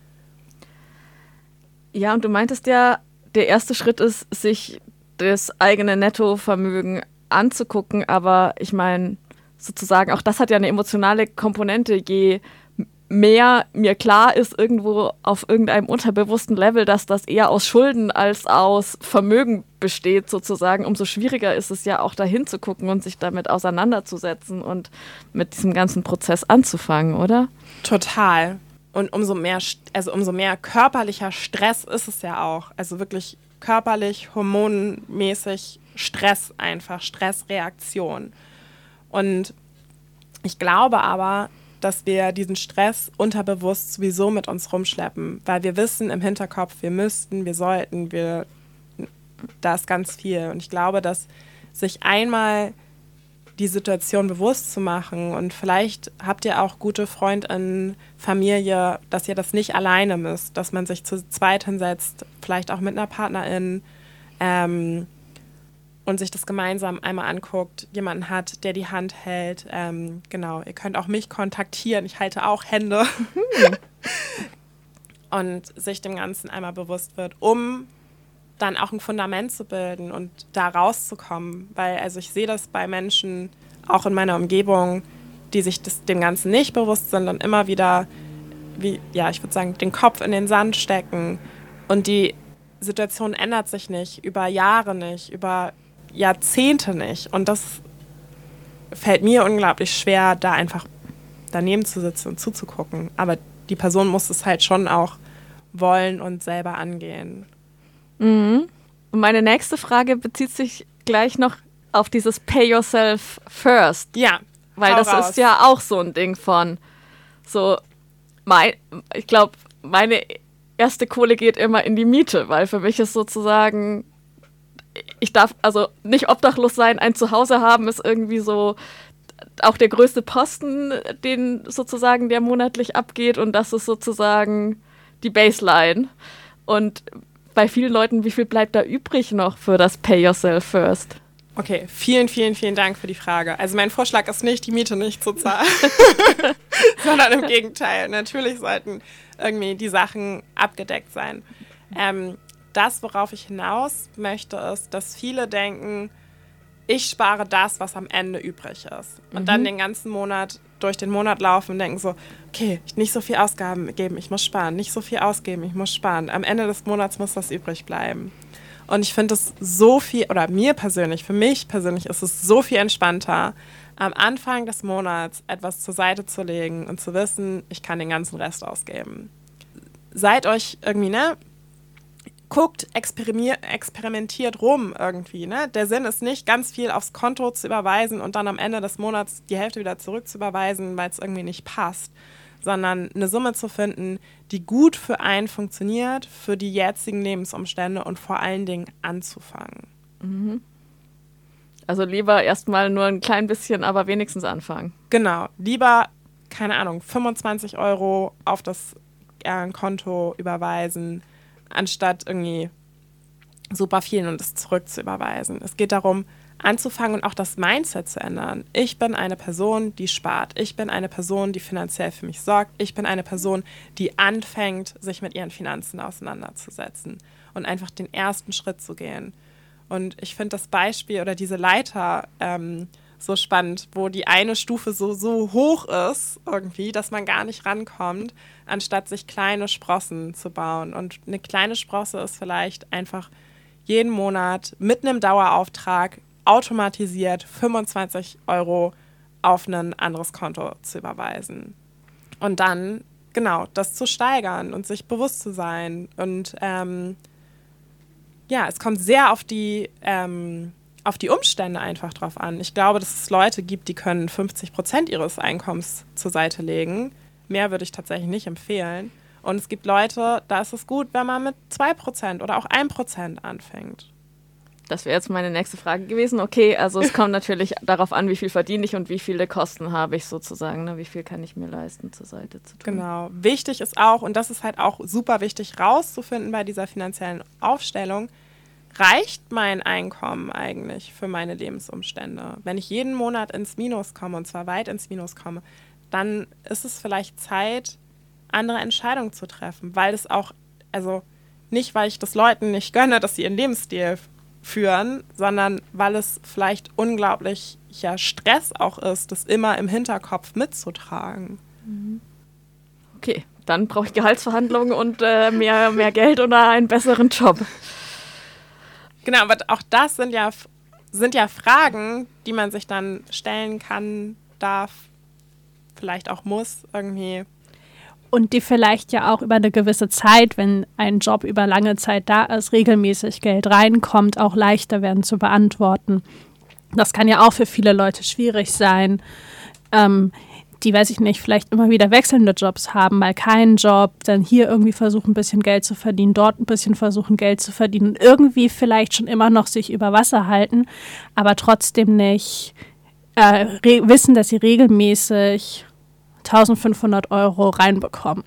Ja, und du meintest ja, der erste Schritt ist, sich das eigene Nettovermögen anzugucken, aber ich meine, sozusagen, auch das hat ja eine emotionale Komponente. Je mehr mir klar ist, irgendwo auf irgendeinem unterbewussten Level, dass das eher aus Schulden als aus Vermögen besteht, sozusagen, umso schwieriger ist es ja auch dahin zu gucken und sich damit auseinanderzusetzen und mit diesem ganzen Prozess anzufangen, oder? Total. Und umso mehr körperlicher Stress ist es ja auch. Also wirklich körperlich, hormonmäßig Stress einfach, Stressreaktion. Und ich glaube aber, dass wir diesen Stress unterbewusst sowieso mit uns rumschleppen, weil wir wissen im Hinterkopf, wir müssten, wir sollten, da ist ganz viel. Und ich glaube, dass sich einmal die Situation bewusst zu machen und vielleicht habt ihr auch gute FreundInnen, Familie, dass ihr das nicht alleine müsst, dass man sich zu zweit hinsetzt, vielleicht auch mit einer Partnerin und sich das gemeinsam einmal anguckt, jemanden hat, der die Hand hält. Genau, ihr könnt auch mich kontaktieren, ich halte auch Hände. Und sich dem Ganzen einmal bewusst wird, um dann auch ein Fundament zu bilden und da rauszukommen. Weil also ich sehe das bei Menschen, auch in meiner Umgebung, die sich dem Ganzen nicht bewusst sind und immer wieder, ich würde sagen, den Kopf in den Sand stecken. Und die Situation ändert sich nicht, über Jahre nicht, über Jahrzehnte nicht. Und das fällt mir unglaublich schwer, da einfach daneben zu sitzen und zuzugucken. Aber die Person muss es halt schon auch wollen und selber angehen. Mhm. Und meine nächste Frage bezieht sich gleich noch auf dieses Pay Yourself First. Ja, weil das ist ja auch so ein Ding von so, ich glaube, meine erste Kohle geht immer in die Miete, weil für mich ist sozusagen, ich darf also nicht obdachlos sein, ein Zuhause haben ist irgendwie so auch der größte Posten, den sozusagen der monatlich abgeht, und das ist sozusagen die Baseline. Und bei vielen Leuten, wie viel bleibt da übrig noch für das Pay Yourself First? Okay, vielen, vielen, vielen Dank für die Frage. Also mein Vorschlag ist nicht, die Miete nicht zu zahlen, sondern im Gegenteil. Natürlich sollten irgendwie die Sachen abgedeckt sein. Das, worauf ich hinaus möchte, ist, dass viele denken, ich spare das, was am Ende übrig ist. Und dann den ganzen Monat durch den Monat laufen und denken so, okay, nicht so viel Ausgaben geben, ich muss sparen. Nicht so viel ausgeben, ich muss sparen. Am Ende des Monats muss das übrig bleiben. Und ich finde es so viel, oder für mich persönlich ist es so viel entspannter, am Anfang des Monats etwas zur Seite zu legen und zu wissen, ich kann den ganzen Rest ausgeben. Seid euch irgendwie, guckt, experimentiert rum irgendwie, Der Sinn ist nicht, ganz viel aufs Konto zu überweisen und dann am Ende des Monats die Hälfte wieder zurück zu überweisen, weil es irgendwie nicht passt, sondern eine Summe zu finden, die gut für einen funktioniert, für die jetzigen Lebensumstände und vor allen Dingen anzufangen. Mhm. Also lieber erstmal nur ein klein bisschen, aber wenigstens anfangen. Genau, lieber, keine Ahnung, 25 € auf das Konto überweisen, anstatt irgendwie super viel und es zurück zu überweisen. Es geht darum, anzufangen und auch das Mindset zu ändern. Ich bin eine Person, die spart. Ich bin eine Person, die finanziell für mich sorgt. Ich bin eine Person, die anfängt, sich mit ihren Finanzen auseinanderzusetzen und einfach den ersten Schritt zu gehen. Und ich finde das Beispiel oder diese Leiter so spannend, wo die eine Stufe so hoch ist irgendwie, dass man gar nicht rankommt, anstatt sich kleine Sprossen zu bauen. Und eine kleine Sprosse ist vielleicht einfach jeden Monat mit einem Dauerauftrag automatisiert 25 € auf ein anderes Konto zu überweisen. Und dann, genau, das zu steigern und sich bewusst zu sein. Und es kommt sehr auf die Umstände einfach drauf an. Ich glaube, dass es Leute gibt, die können 50% ihres Einkommens zur Seite legen. Mehr würde ich tatsächlich nicht empfehlen. Und es gibt Leute, da ist es gut, wenn man mit 2% oder auch 1% anfängt. Das wäre jetzt meine nächste Frage gewesen. Okay, also es kommt natürlich darauf an, wie viel verdiene ich und wie viele Kosten habe ich sozusagen. Ne? Wie viel kann ich mir leisten, zur Seite zu tun. Genau. Wichtig ist auch, und das ist halt auch super wichtig rauszufinden bei dieser finanziellen Aufstellung, reicht mein Einkommen eigentlich für meine Lebensumstände? Wenn ich jeden Monat ins Minus komme, und zwar weit ins Minus komme, dann ist es vielleicht Zeit, andere Entscheidungen zu treffen. Weil es auch, also nicht, weil ich das Leuten nicht gönne, dass sie ihren Lebensstil führen, sondern weil es vielleicht unglaublicher Stress auch ist, das immer im Hinterkopf mitzutragen. Okay, dann brauche ich Gehaltsverhandlungen und mehr Geld oder einen besseren Job. Genau, aber auch das sind ja Fragen, die man sich dann stellen kann, darf, vielleicht auch muss irgendwie. Und die vielleicht ja auch über eine gewisse Zeit, wenn ein Job über lange Zeit da ist, regelmäßig Geld reinkommt, auch leichter werden zu beantworten. Das kann ja auch für viele Leute schwierig sein, die, weiß ich nicht, vielleicht immer wieder wechselnde Jobs haben, mal keinen Job, dann hier irgendwie versuchen, ein bisschen Geld zu verdienen, dort ein bisschen versuchen, Geld zu verdienen, irgendwie vielleicht schon immer noch sich über Wasser halten, aber trotzdem nicht wissen, dass sie regelmäßig 1.500 € reinbekommen.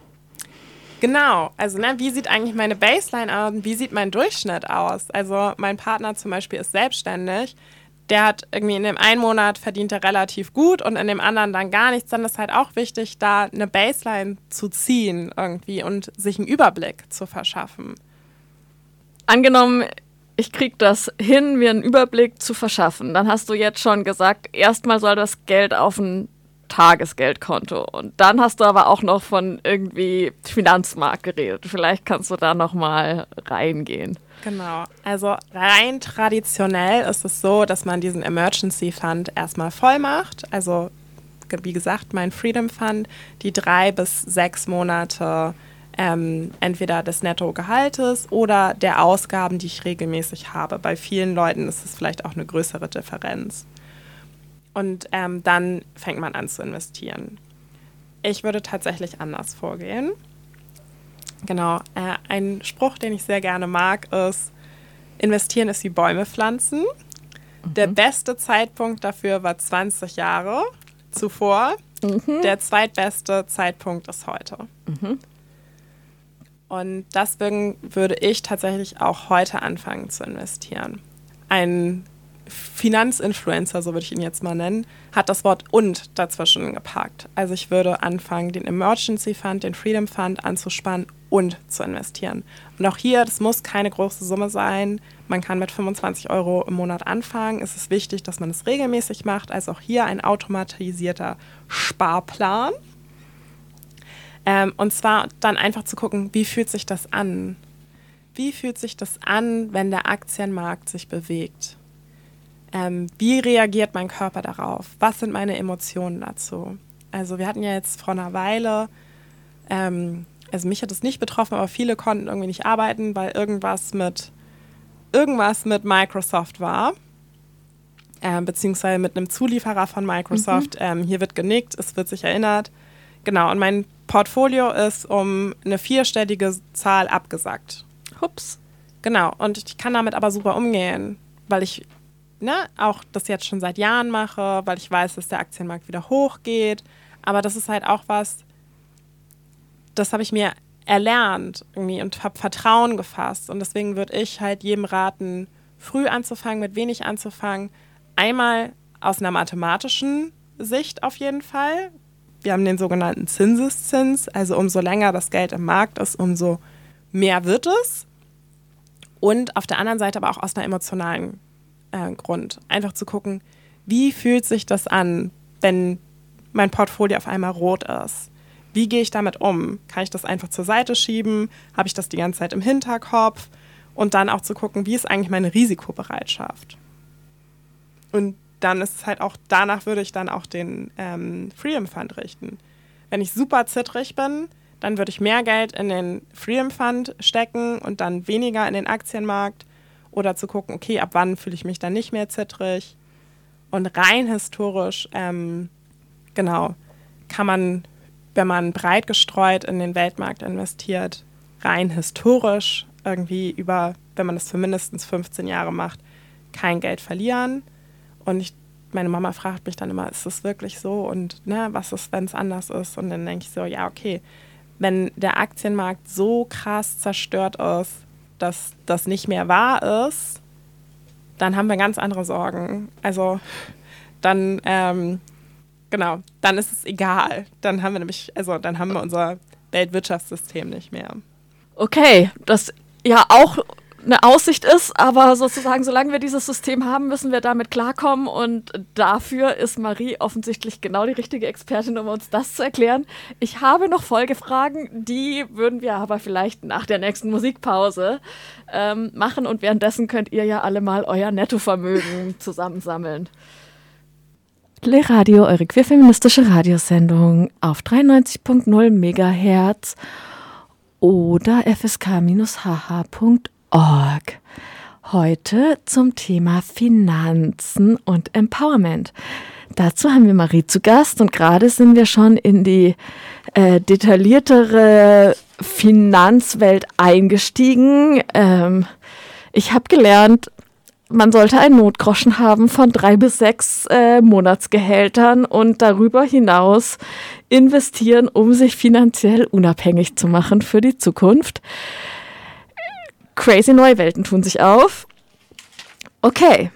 Genau, also wie sieht eigentlich meine Baseline aus und wie sieht mein Durchschnitt aus? Also mein Partner zum Beispiel ist selbstständig, der hat irgendwie in dem einen Monat verdient er relativ gut und in dem anderen dann gar nichts. Dann ist halt auch wichtig, da eine Baseline zu ziehen irgendwie und sich einen Überblick zu verschaffen. Angenommen, ich kriege das hin, mir einen Überblick zu verschaffen. Dann hast du jetzt schon gesagt, erstmal soll das Geld auf ein Tagesgeldkonto. Und dann hast du aber auch noch von irgendwie Finanzmarkt geredet. Vielleicht kannst du da noch mal reingehen. Genau. Also rein traditionell ist es so, dass man diesen Emergency Fund erstmal voll macht. Also wie gesagt, mein Freedom Fund, die 3 bis 6 Monate entweder des Nettogehaltes oder der Ausgaben, die ich regelmäßig habe. Bei vielen Leuten ist es vielleicht auch eine größere Differenz. Und dann fängt man an zu investieren. Ich würde tatsächlich anders vorgehen. Genau, ein Spruch, den ich sehr gerne mag, ist, investieren ist wie Bäume pflanzen. Der beste Zeitpunkt dafür war 20 Jahre zuvor. Der zweitbeste Zeitpunkt ist heute. Und deswegen würde ich tatsächlich auch heute anfangen zu investieren. Ein Finanzinfluencer, so würde ich ihn jetzt mal nennen, hat das Wort "und" dazwischen gepackt. Also ich würde anfangen, den Emergency Fund, den Freedom Fund anzuspannen und zu investieren. Und auch hier, das muss keine große Summe sein. Man kann mit 25 € im Monat anfangen. Es ist wichtig, dass man es regelmäßig macht. Also auch hier ein automatisierter Sparplan. Und zwar dann einfach zu gucken, wie fühlt sich das an? Wie fühlt sich das an, wenn der Aktienmarkt sich bewegt? Wie reagiert mein Körper darauf? Was sind meine Emotionen dazu? Also wir hatten ja jetzt vor einer Weile, also mich hat es nicht betroffen, aber viele konnten irgendwie nicht arbeiten, weil irgendwas mit Microsoft war, beziehungsweise mit einem Zulieferer von Microsoft. Hier wird genickt, es wird sich erinnert. Genau, und mein Portfolio ist um eine 4-stellige Zahl abgesackt. Hups. Genau, und ich kann damit aber super umgehen, weil ich auch das jetzt schon seit Jahren mache, weil ich weiß, dass der Aktienmarkt wieder hochgeht. Aber das ist halt auch was, das habe ich mir erlernt irgendwie und habe Vertrauen gefasst. Und deswegen würde ich halt jedem raten, früh anzufangen, mit wenig anzufangen. Einmal aus einer mathematischen Sicht auf jeden Fall. Wir haben den sogenannten Zinseszins. Also umso länger das Geld im Markt ist, umso mehr wird es. Und auf der anderen Seite aber auch aus einer emotionalen Grund. Einfach zu gucken, wie fühlt sich das an, wenn mein Portfolio auf einmal rot ist? Wie gehe ich damit um? Kann ich das einfach zur Seite schieben? Habe ich das die ganze Zeit im Hinterkopf? Und dann auch zu gucken, wie ist eigentlich meine Risikobereitschaft? Und dann ist es halt auch, danach würde ich dann auch den Freedom Fund richten. Wenn ich super zittrig bin, dann würde ich mehr Geld in den Freedom Fund stecken und dann weniger in den Aktienmarkt. Oder zu gucken, okay, ab wann fühle ich mich dann nicht mehr zittrig. Und rein historisch, genau, kann man, wenn man breit gestreut in den Weltmarkt investiert, rein historisch irgendwie wenn man das für mindestens 15 Jahre macht, kein Geld verlieren. Und meine Mama fragt mich dann immer, ist das wirklich so? Und was ist, wenn es anders ist? Und dann denke ich so, ja, okay, wenn der Aktienmarkt so krass zerstört ist, dass das nicht mehr wahr ist, dann haben wir ganz andere Sorgen. Also dann, dann ist es egal. Dann haben wir unser Weltwirtschaftssystem nicht mehr. Okay, das ja auch eine Aussicht ist, aber sozusagen, solange wir dieses System haben, müssen wir damit klarkommen und dafür ist Marie offensichtlich genau die richtige Expertin, um uns das zu erklären. Ich habe noch Folgefragen, die würden wir aber vielleicht nach der nächsten Musikpause machen und währenddessen könnt ihr ja alle mal euer Nettovermögen zusammensammeln. Le Radio, eure queerfeministische Radiosendung auf 93.0 Megahertz oder fsk-hh.org. Heute zum Thema Finanzen und Empowerment. Dazu haben wir Marie zu Gast und gerade sind wir schon in die detailliertere Finanzwelt eingestiegen. Ich habe gelernt, man sollte einen Notgroschen haben von 3 bis 6 Monatsgehältern und darüber hinaus investieren, um sich finanziell unabhängig zu machen für die Zukunft. Crazy neue Welten tun sich auf. Okay.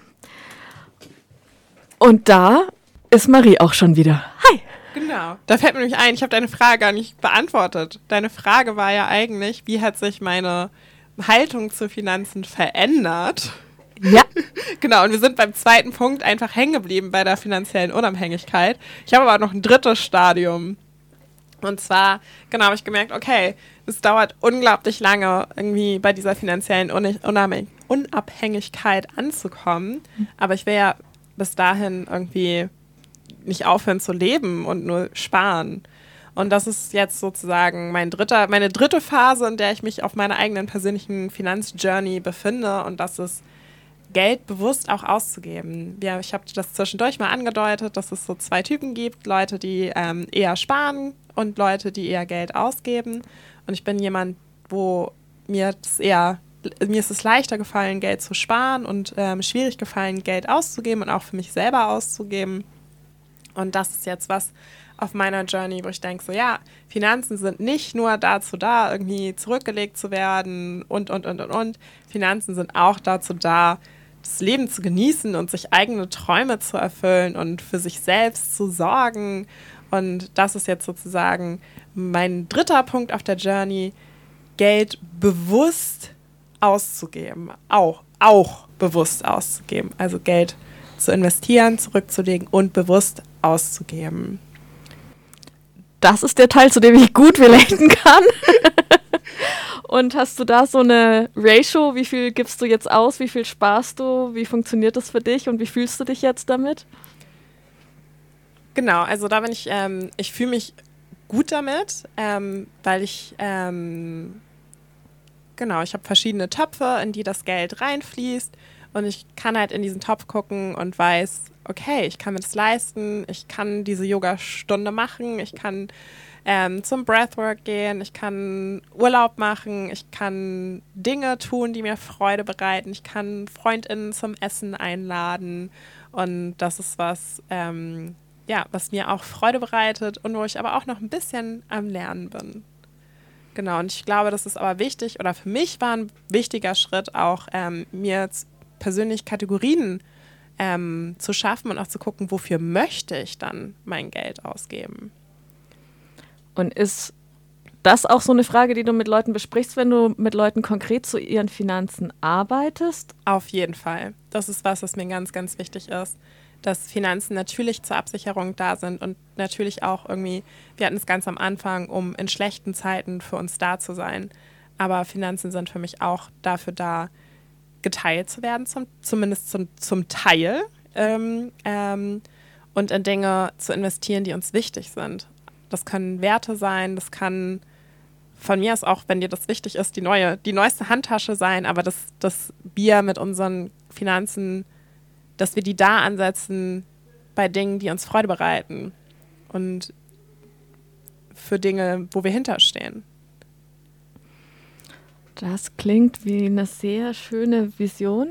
Und da ist Marie auch schon wieder. Hi. Genau. Da fällt mir nämlich ein, ich habe deine Frage gar nicht beantwortet. Deine Frage war ja eigentlich, wie hat sich meine Haltung zu Finanzen verändert? Ja. Genau, und wir sind beim zweiten Punkt einfach hängen geblieben bei der finanziellen Unabhängigkeit. Ich habe aber noch ein drittes Stadium. Und zwar, genau, habe ich gemerkt, okay, es dauert unglaublich lange, irgendwie bei dieser finanziellen Unabhängigkeit anzukommen. Aber ich will ja bis dahin irgendwie nicht aufhören zu leben und nur sparen. Und das ist jetzt sozusagen meine dritte Phase, in der ich mich auf meiner eigenen persönlichen Finanzjourney befinde. Und das ist Geld bewusst auch auszugeben. Ja, ich habe das zwischendurch mal angedeutet, dass es so 2 Typen gibt. Leute, die eher sparen und Leute, die eher Geld ausgeben. Und ich bin jemand, wo mir ist es leichter gefallen, Geld zu sparen und schwierig gefallen, Geld auszugeben und auch für mich selber auszugeben. Und das ist jetzt was auf meiner Journey, wo ich denke, so ja, Finanzen sind nicht nur dazu da, irgendwie zurückgelegt zu werden und. Finanzen sind auch dazu da, das Leben zu genießen und sich eigene Träume zu erfüllen und für sich selbst zu sorgen. Und das ist jetzt sozusagen mein dritter Punkt auf der Journey, Geld bewusst auszugeben. Auch bewusst auszugeben. Also Geld zu investieren, zurückzulegen und bewusst auszugeben. Das ist der Teil, zu dem ich gut relaten kann. Und hast du da so eine Ratio? Wie viel gibst du jetzt aus? Wie viel sparst du? Wie funktioniert das für dich? Und wie fühlst du dich jetzt damit? Genau, also da bin ich fühle mich gut damit, weil ich ich habe verschiedene Töpfe, in die das Geld reinfließt und ich kann halt in diesen Topf gucken und weiß, okay, ich kann mir das leisten, ich kann diese Yoga-Stunde machen, ich kann zum Breathwork gehen, ich kann Urlaub machen, ich kann Dinge tun, die mir Freude bereiten, ich kann FreundInnen zum Essen einladen und das ist was, was mir auch Freude bereitet und wo ich aber auch noch ein bisschen am Lernen bin. Genau, und ich glaube, das ist aber wichtig, oder für mich war ein wichtiger Schritt auch, mir jetzt persönlich Kategorien zu schaffen und auch zu gucken, wofür möchte ich dann mein Geld ausgeben. Und ist das auch so eine Frage, die du mit Leuten besprichst, wenn du mit Leuten konkret zu ihren Finanzen arbeitest? Auf jeden Fall. Das ist was mir ganz, ganz wichtig ist, dass Finanzen natürlich zur Absicherung da sind und natürlich auch irgendwie, wir hatten es ganz am Anfang, um in schlechten Zeiten für uns da zu sein. Aber Finanzen sind für mich auch dafür da, geteilt zu werden, zumindest zum Teil und in Dinge zu investieren, die uns wichtig sind. Das können Werte sein, das kann von mir aus auch, wenn dir das wichtig ist, die neueste Handtasche sein, aber dass wir mit unseren Finanzen, dass wir die da ansetzen bei Dingen, die uns Freude bereiten und für Dinge, wo wir hinterstehen. Das klingt wie eine sehr schöne Vision.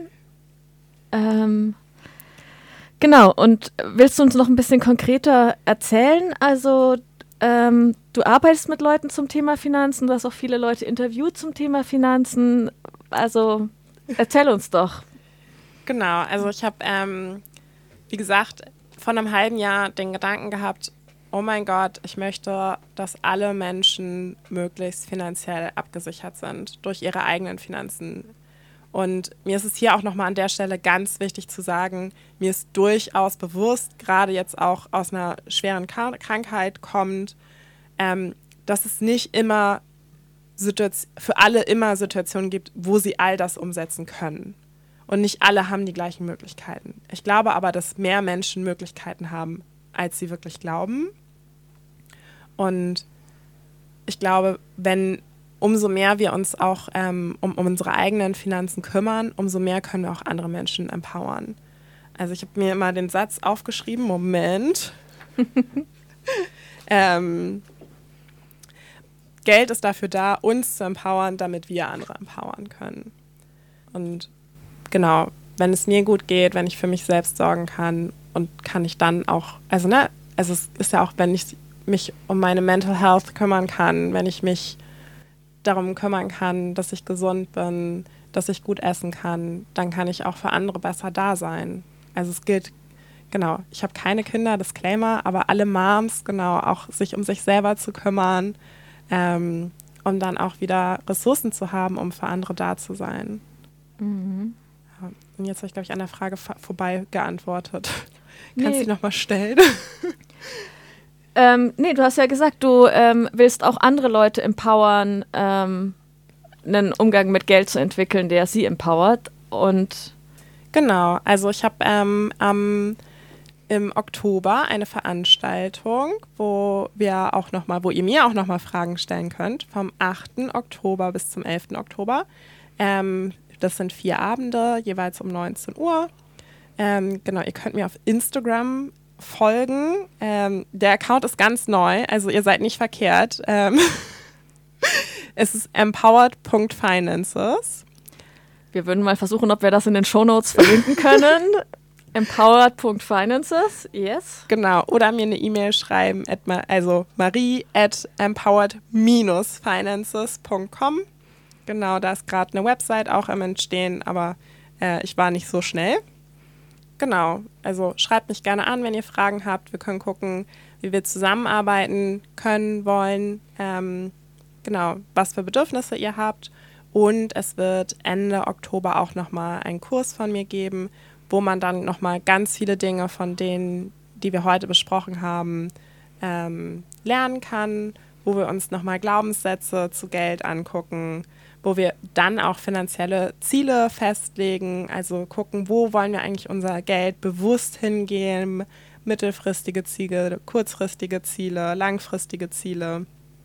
Genau, und willst du uns noch ein bisschen konkreter erzählen? Also du arbeitest mit Leuten zum Thema Finanzen, du hast auch viele Leute interviewt zum Thema Finanzen. Also erzähl uns doch. Genau, also ich habe, wie gesagt, vor einem halben Jahr den Gedanken gehabt, oh mein Gott, ich möchte, dass alle Menschen möglichst finanziell abgesichert sind durch ihre eigenen Finanzen. Und mir ist es hier auch nochmal an der Stelle ganz wichtig zu sagen, mir ist durchaus bewusst, gerade jetzt auch aus einer schweren Krankheit kommt, dass es nicht immer für alle immer Situationen gibt, wo sie all das umsetzen können. Und nicht alle haben die gleichen Möglichkeiten. Ich glaube aber, dass mehr Menschen Möglichkeiten haben, als sie wirklich glauben. Und ich glaube, umso mehr wir uns auch um unsere eigenen Finanzen kümmern, umso mehr können wir auch andere Menschen empowern. Also ich habe mir immer den Satz aufgeschrieben, Moment. Geld ist dafür da, uns zu empowern, damit wir andere empowern können. Und genau, wenn es mir gut geht, wenn ich für mich selbst sorgen kann und kann ich dann auch, also es ist ja auch, wenn ich mich um meine Mental Health kümmern kann, wenn ich mich darum kümmern kann, dass ich gesund bin, dass ich gut essen kann, dann kann ich auch für andere besser da sein. Also es gilt, genau, ich habe keine Kinder, Disclaimer, aber alle Moms, genau, auch sich um sich selber zu kümmern, um dann auch wieder Ressourcen zu haben, um für andere da zu sein. Mhm. Ja, und jetzt habe ich, glaube ich, an der Frage vorbei geantwortet. Kannst du die nochmal stellen? Nee, du hast ja gesagt, du willst auch andere Leute empowern, einen Umgang mit Geld zu entwickeln, der sie empowert. Und genau, also ich habe im Oktober eine Veranstaltung, wo ihr mir auch nochmal Fragen stellen könnt, vom 8. Oktober bis zum 11. Oktober. Das sind 4 Abende, jeweils um 19 Uhr. Genau, ihr könnt mir auf Instagram folgen. Der Account ist ganz neu, also ihr seid nicht verkehrt. Es ist empowered.finances. Wir würden mal versuchen, ob wir das in den Shownotes verlinken können. Empowered.finances, yes. Genau, oder mir eine E-Mail schreiben, also marie@empowered-finances.com. Genau, da ist gerade eine Website auch am Entstehen, aber ich war nicht so schnell. Genau, also schreibt mich gerne an, wenn ihr Fragen habt. Wir können gucken, wie wir zusammenarbeiten können, wollen, genau, was für Bedürfnisse ihr habt. Und es wird Ende Oktober auch nochmal einen Kurs von mir geben, wo man dann nochmal ganz viele Dinge von denen, die wir heute besprochen haben, lernen kann, wo wir uns nochmal Glaubenssätze zu Geld angucken, wo wir dann auch finanzielle Ziele festlegen, also gucken, wo wollen wir eigentlich unser Geld bewusst hingehen, mittelfristige Ziele, kurzfristige Ziele, langfristige Ziele,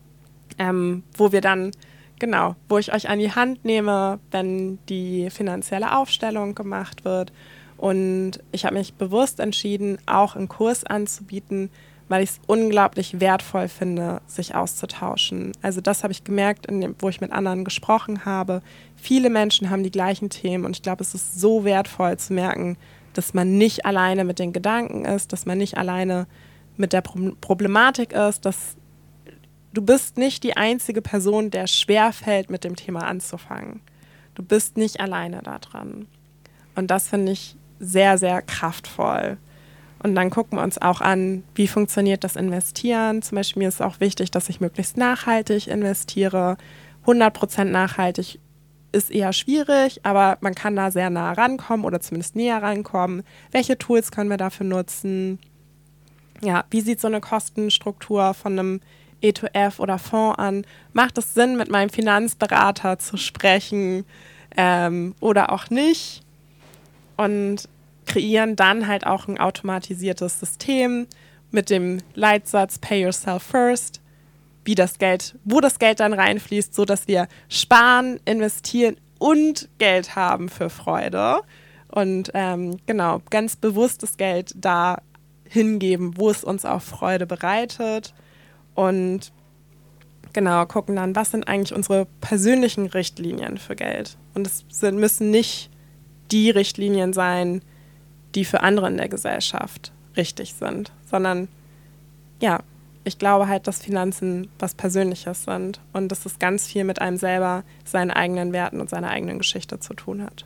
wo wir dann, genau, wo ich euch an die Hand nehme, wenn die finanzielle Aufstellung gemacht wird. Und ich habe mich bewusst entschieden, auch einen Kurs anzubieten, weil ich es unglaublich wertvoll finde, sich auszutauschen. Also das habe ich gemerkt, wo ich mit anderen gesprochen habe. Viele Menschen haben die gleichen Themen und ich glaube, es ist so wertvoll zu merken, dass man nicht alleine mit den Gedanken ist, dass man nicht alleine mit der Problematik ist, dass du bist nicht die einzige Person, der schwerfällt, mit dem Thema anzufangen. Du bist nicht alleine da dran. Und das finde ich sehr, sehr kraftvoll. Und dann gucken wir uns auch an, wie funktioniert das Investieren. Zum Beispiel mir ist auch wichtig, dass ich möglichst nachhaltig investiere. 100% nachhaltig ist eher schwierig, aber man kann da sehr nah rankommen oder zumindest näher rankommen. Welche Tools können wir dafür nutzen? Ja, wie sieht so eine Kostenstruktur von einem ETF oder Fonds an? Macht es Sinn, mit meinem Finanzberater zu sprechen oder auch nicht? Und kreieren dann halt auch ein automatisiertes System mit dem Leitsatz Pay Yourself First, wo das Geld dann reinfließt, so dass wir sparen, investieren und Geld haben für Freude und genau, ganz bewusst das Geld da hingeben, wo es uns auch Freude bereitet und genau, gucken dann, was sind eigentlich unsere persönlichen Richtlinien für Geld. Und es müssen nicht die Richtlinien sein, die für andere in der Gesellschaft richtig sind, sondern ja, ich glaube halt, dass Finanzen was Persönliches sind und dass es ganz viel mit einem selber, seinen eigenen Werten und seiner eigenen Geschichte zu tun hat.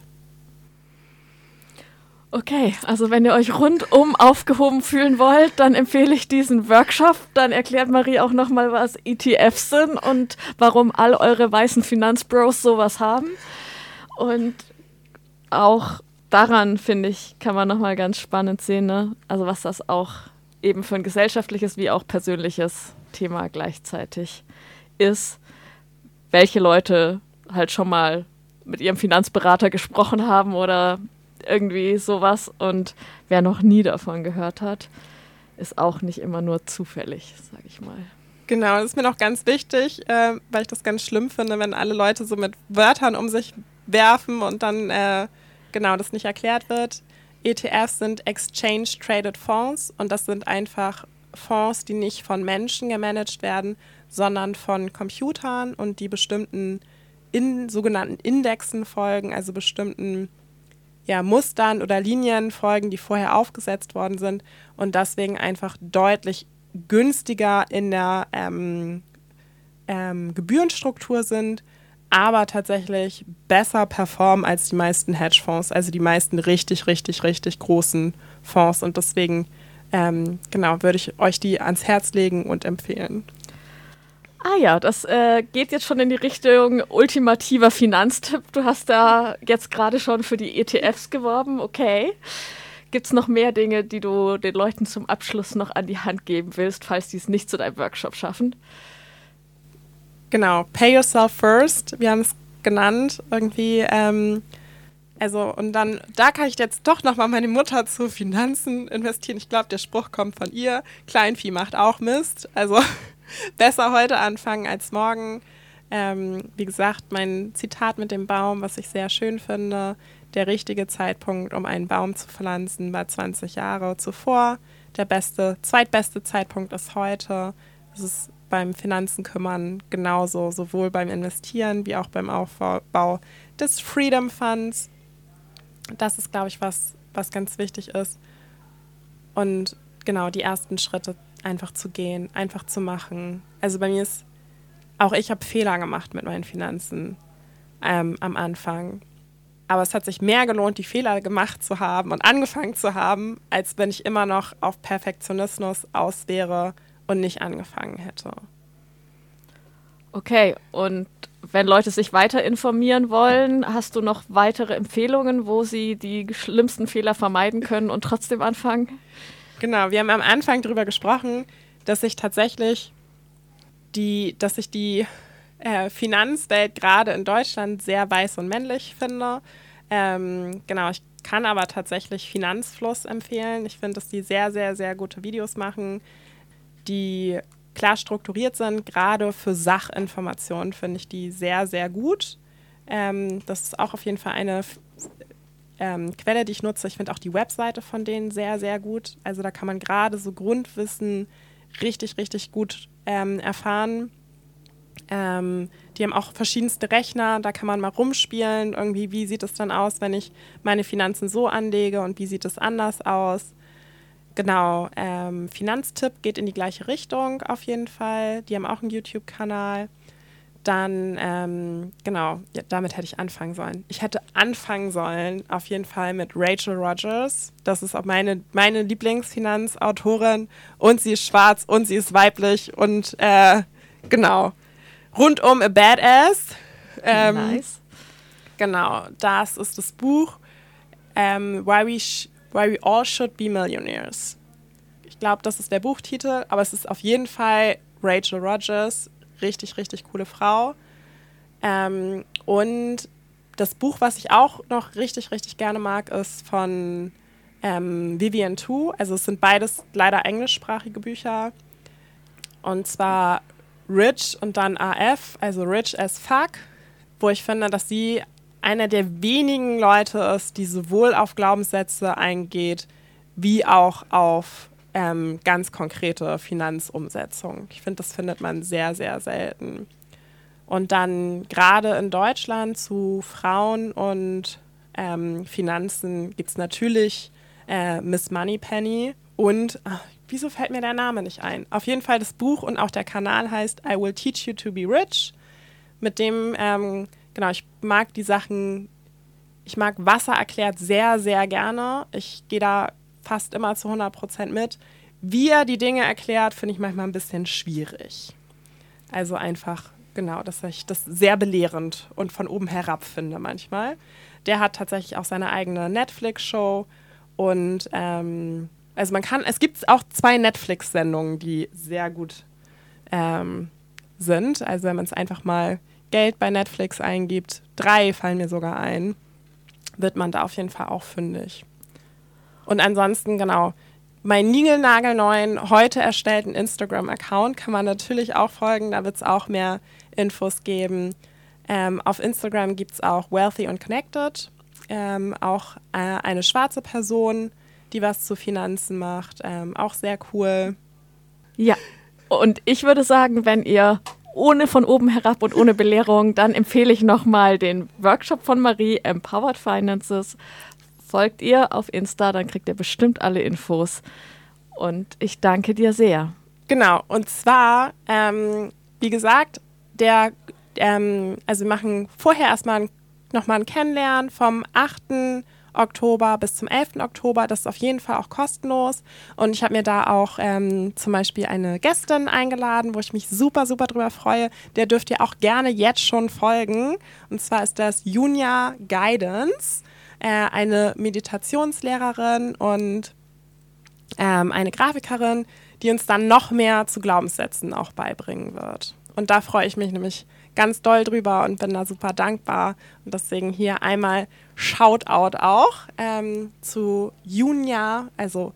Okay, also wenn ihr euch rundum aufgehoben fühlen wollt, dann empfehle ich diesen Workshop. Dann erklärt Marie auch nochmal, was ETFs sind und warum all eure weißen Finanzbros sowas haben. Und auch daran, finde ich, kann man nochmal ganz spannend sehen, ne? Also was das auch eben für ein gesellschaftliches wie auch persönliches Thema gleichzeitig ist. Welche Leute halt schon mal mit ihrem Finanzberater gesprochen haben oder irgendwie sowas, und wer noch nie davon gehört hat, ist auch nicht immer nur zufällig, sage ich mal. Genau, das ist mir noch ganz wichtig, weil ich das ganz schlimm finde, wenn alle Leute so mit Wörtern um sich werfen und dann genau das nicht erklärt wird. ETFs sind Exchange Traded Fonds und das sind einfach Fonds, die nicht von Menschen gemanagt werden, sondern von Computern und die bestimmten sogenannten Indexen folgen, also bestimmten Mustern oder Linien folgen, die vorher aufgesetzt worden sind und deswegen einfach deutlich günstiger in der Gebührenstruktur sind, aber tatsächlich besser performen als die meisten Hedgefonds, also die meisten richtig, richtig, richtig großen Fonds. Und deswegen würde ich euch die ans Herz legen und empfehlen. Ah ja, das geht jetzt schon in die Richtung ultimativer Finanztipp. Du hast da jetzt gerade schon für die ETFs geworben, okay. Gibt es noch mehr Dinge, die du den Leuten zum Abschluss noch an die Hand geben willst, falls die es nicht zu deinem Workshop schaffen? Genau, pay yourself first, wir haben es genannt, irgendwie. Und dann, da kann ich jetzt doch nochmal meine Mutter zu Finanzen investieren. Ich glaube, der Spruch kommt von ihr, Kleinvieh macht auch Mist, also besser heute anfangen als morgen. Wie gesagt, mein Zitat mit dem Baum, was ich sehr schön finde, der richtige Zeitpunkt, um einen Baum zu pflanzen, war 20 Jahre zuvor. Der zweitbeste Zeitpunkt ist heute. Das ist beim Finanzen kümmern genauso, sowohl beim Investieren wie auch beim Aufbau des Freedom Funds. Das ist, glaube ich, was ganz wichtig ist. Und genau, die ersten Schritte einfach zu gehen, einfach zu machen. Also bei mir ist, auch ich habe Fehler gemacht mit meinen Finanzen am Anfang. Aber es hat sich mehr gelohnt, die Fehler gemacht zu haben und angefangen zu haben, als wenn ich immer noch auf Perfektionismus aus wäre und nicht angefangen hätte. Okay, und wenn Leute sich weiter informieren wollen, hast du noch weitere Empfehlungen, wo sie die schlimmsten Fehler vermeiden können und trotzdem anfangen? Genau, wir haben am Anfang darüber gesprochen, dass ich tatsächlich die Finanzwelt gerade in Deutschland sehr weiß und männlich finde. Ich kann aber tatsächlich Finanzfluss empfehlen. Ich finde, dass die sehr, sehr, sehr gute Videos machen, die klar strukturiert sind. Gerade für Sachinformationen finde ich die sehr, sehr gut. Das ist auch auf jeden Fall eine Quelle, die ich nutze. Ich finde auch die Webseite von denen sehr, sehr gut. Also da kann man gerade so Grundwissen richtig, richtig gut erfahren. Die haben auch verschiedenste Rechner, da kann man mal rumspielen. Irgendwie, wie sieht es dann aus, wenn ich meine Finanzen so anlege und wie sieht es anders aus? Genau, Finanztipp geht in die gleiche Richtung auf jeden Fall. Die haben auch einen YouTube-Kanal. Dann, damit hätte ich anfangen sollen. Ich hätte anfangen sollen, auf jeden Fall mit Rachel Rogers. Das ist auch meine Lieblingsfinanzautorin. Und sie ist schwarz und sie ist weiblich und rundum a Badass. Nice. Genau, das ist das Buch Why We All Should Be Millionaires. Ich glaube, das ist der Buchtitel, aber es ist auf jeden Fall Rachel Rogers. Richtig, richtig coole Frau. Und das Buch, was ich auch noch richtig, richtig gerne mag, ist von Vivian Tu. Also es sind beides leider englischsprachige Bücher. Und zwar Rich und dann AF, also Rich as Fuck, wo ich finde, dass sie einer der wenigen Leute ist, die sowohl auf Glaubenssätze eingeht, wie auch auf ganz konkrete Finanzumsetzung. Ich finde, das findet man sehr, sehr selten. Und dann gerade in Deutschland zu Frauen und Finanzen gibt es natürlich Miss Moneypenny und, wieso fällt mir der Name nicht ein? Auf jeden Fall das Buch und auch der Kanal heißt I Will Teach You to Be Rich. Mit dem, ich mag die Sachen, ich mag Wasser erklärt sehr, sehr gerne. Ich gehe da fast immer zu 100% mit. Wie er die Dinge erklärt, finde ich manchmal ein bisschen schwierig. Also einfach, dass ich das sehr belehrend und von oben herab finde manchmal. Der hat tatsächlich auch seine eigene Netflix-Show und es gibt auch 2 Netflix-Sendungen, die sehr gut sind. Also wenn man es einfach mal Geld bei Netflix eingibt, 3 fallen mir sogar ein, wird man da auf jeden Fall auch fündig. Und ansonsten, meinen niegelnagelneuen, heute erstellten Instagram-Account kann man natürlich auch folgen, da wird es auch mehr Infos geben. Auf Instagram gibt es auch Wealthy und Connected, auch eine schwarze Person, die was zu Finanzen macht, auch sehr cool. Ja, und ich würde sagen, wenn ihr ohne von oben herab und ohne Belehrung, dann empfehle ich nochmal den Workshop von Marie, Empowered Finances. Folgt ihr auf Insta, dann kriegt ihr bestimmt alle Infos. Und ich danke dir sehr. Genau, und zwar, wie gesagt, wir machen vorher erstmal nochmal ein Kennenlernen vom 8. Oktober bis zum 11. Oktober. Das ist auf jeden Fall auch kostenlos. Und ich habe mir da auch zum Beispiel eine Gästin eingeladen, wo ich mich super, super drüber freue. Der dürft ihr auch gerne jetzt schon folgen. Und zwar ist das Junia Guidance, eine Meditationslehrerin und eine Grafikerin, die uns dann noch mehr zu Glaubenssätzen auch beibringen wird. Und da freue ich mich nämlich ganz doll drüber und bin da super dankbar. Und deswegen hier einmal Shoutout auch zu Junia, also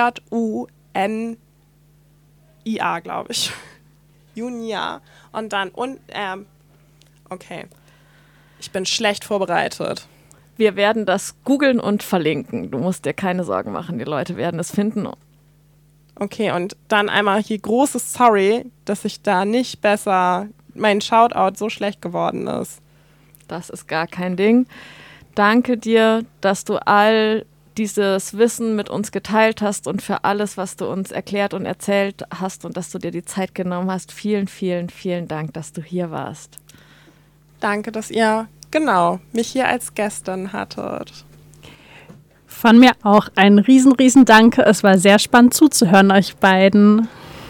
Junia, glaube ich. Junia. Und dann, okay, ich bin schlecht vorbereitet. Wir werden das googeln und verlinken. Du musst dir keine Sorgen machen, die Leute werden es finden. Okay, und dann einmal hier großes Sorry, dass ich da nicht besser, mein Shoutout so schlecht geworden ist. Das ist gar kein Ding. Danke dir, dass du all dieses Wissen mit uns geteilt hast und für alles, was du uns erklärt und erzählt hast und dass du dir die Zeit genommen hast. Vielen, vielen, vielen Dank, dass du hier warst. Danke, dass ihr, mich hier als Gästin hattet. Von mir auch ein riesen Danke. Es war sehr spannend zuzuhören, euch beiden.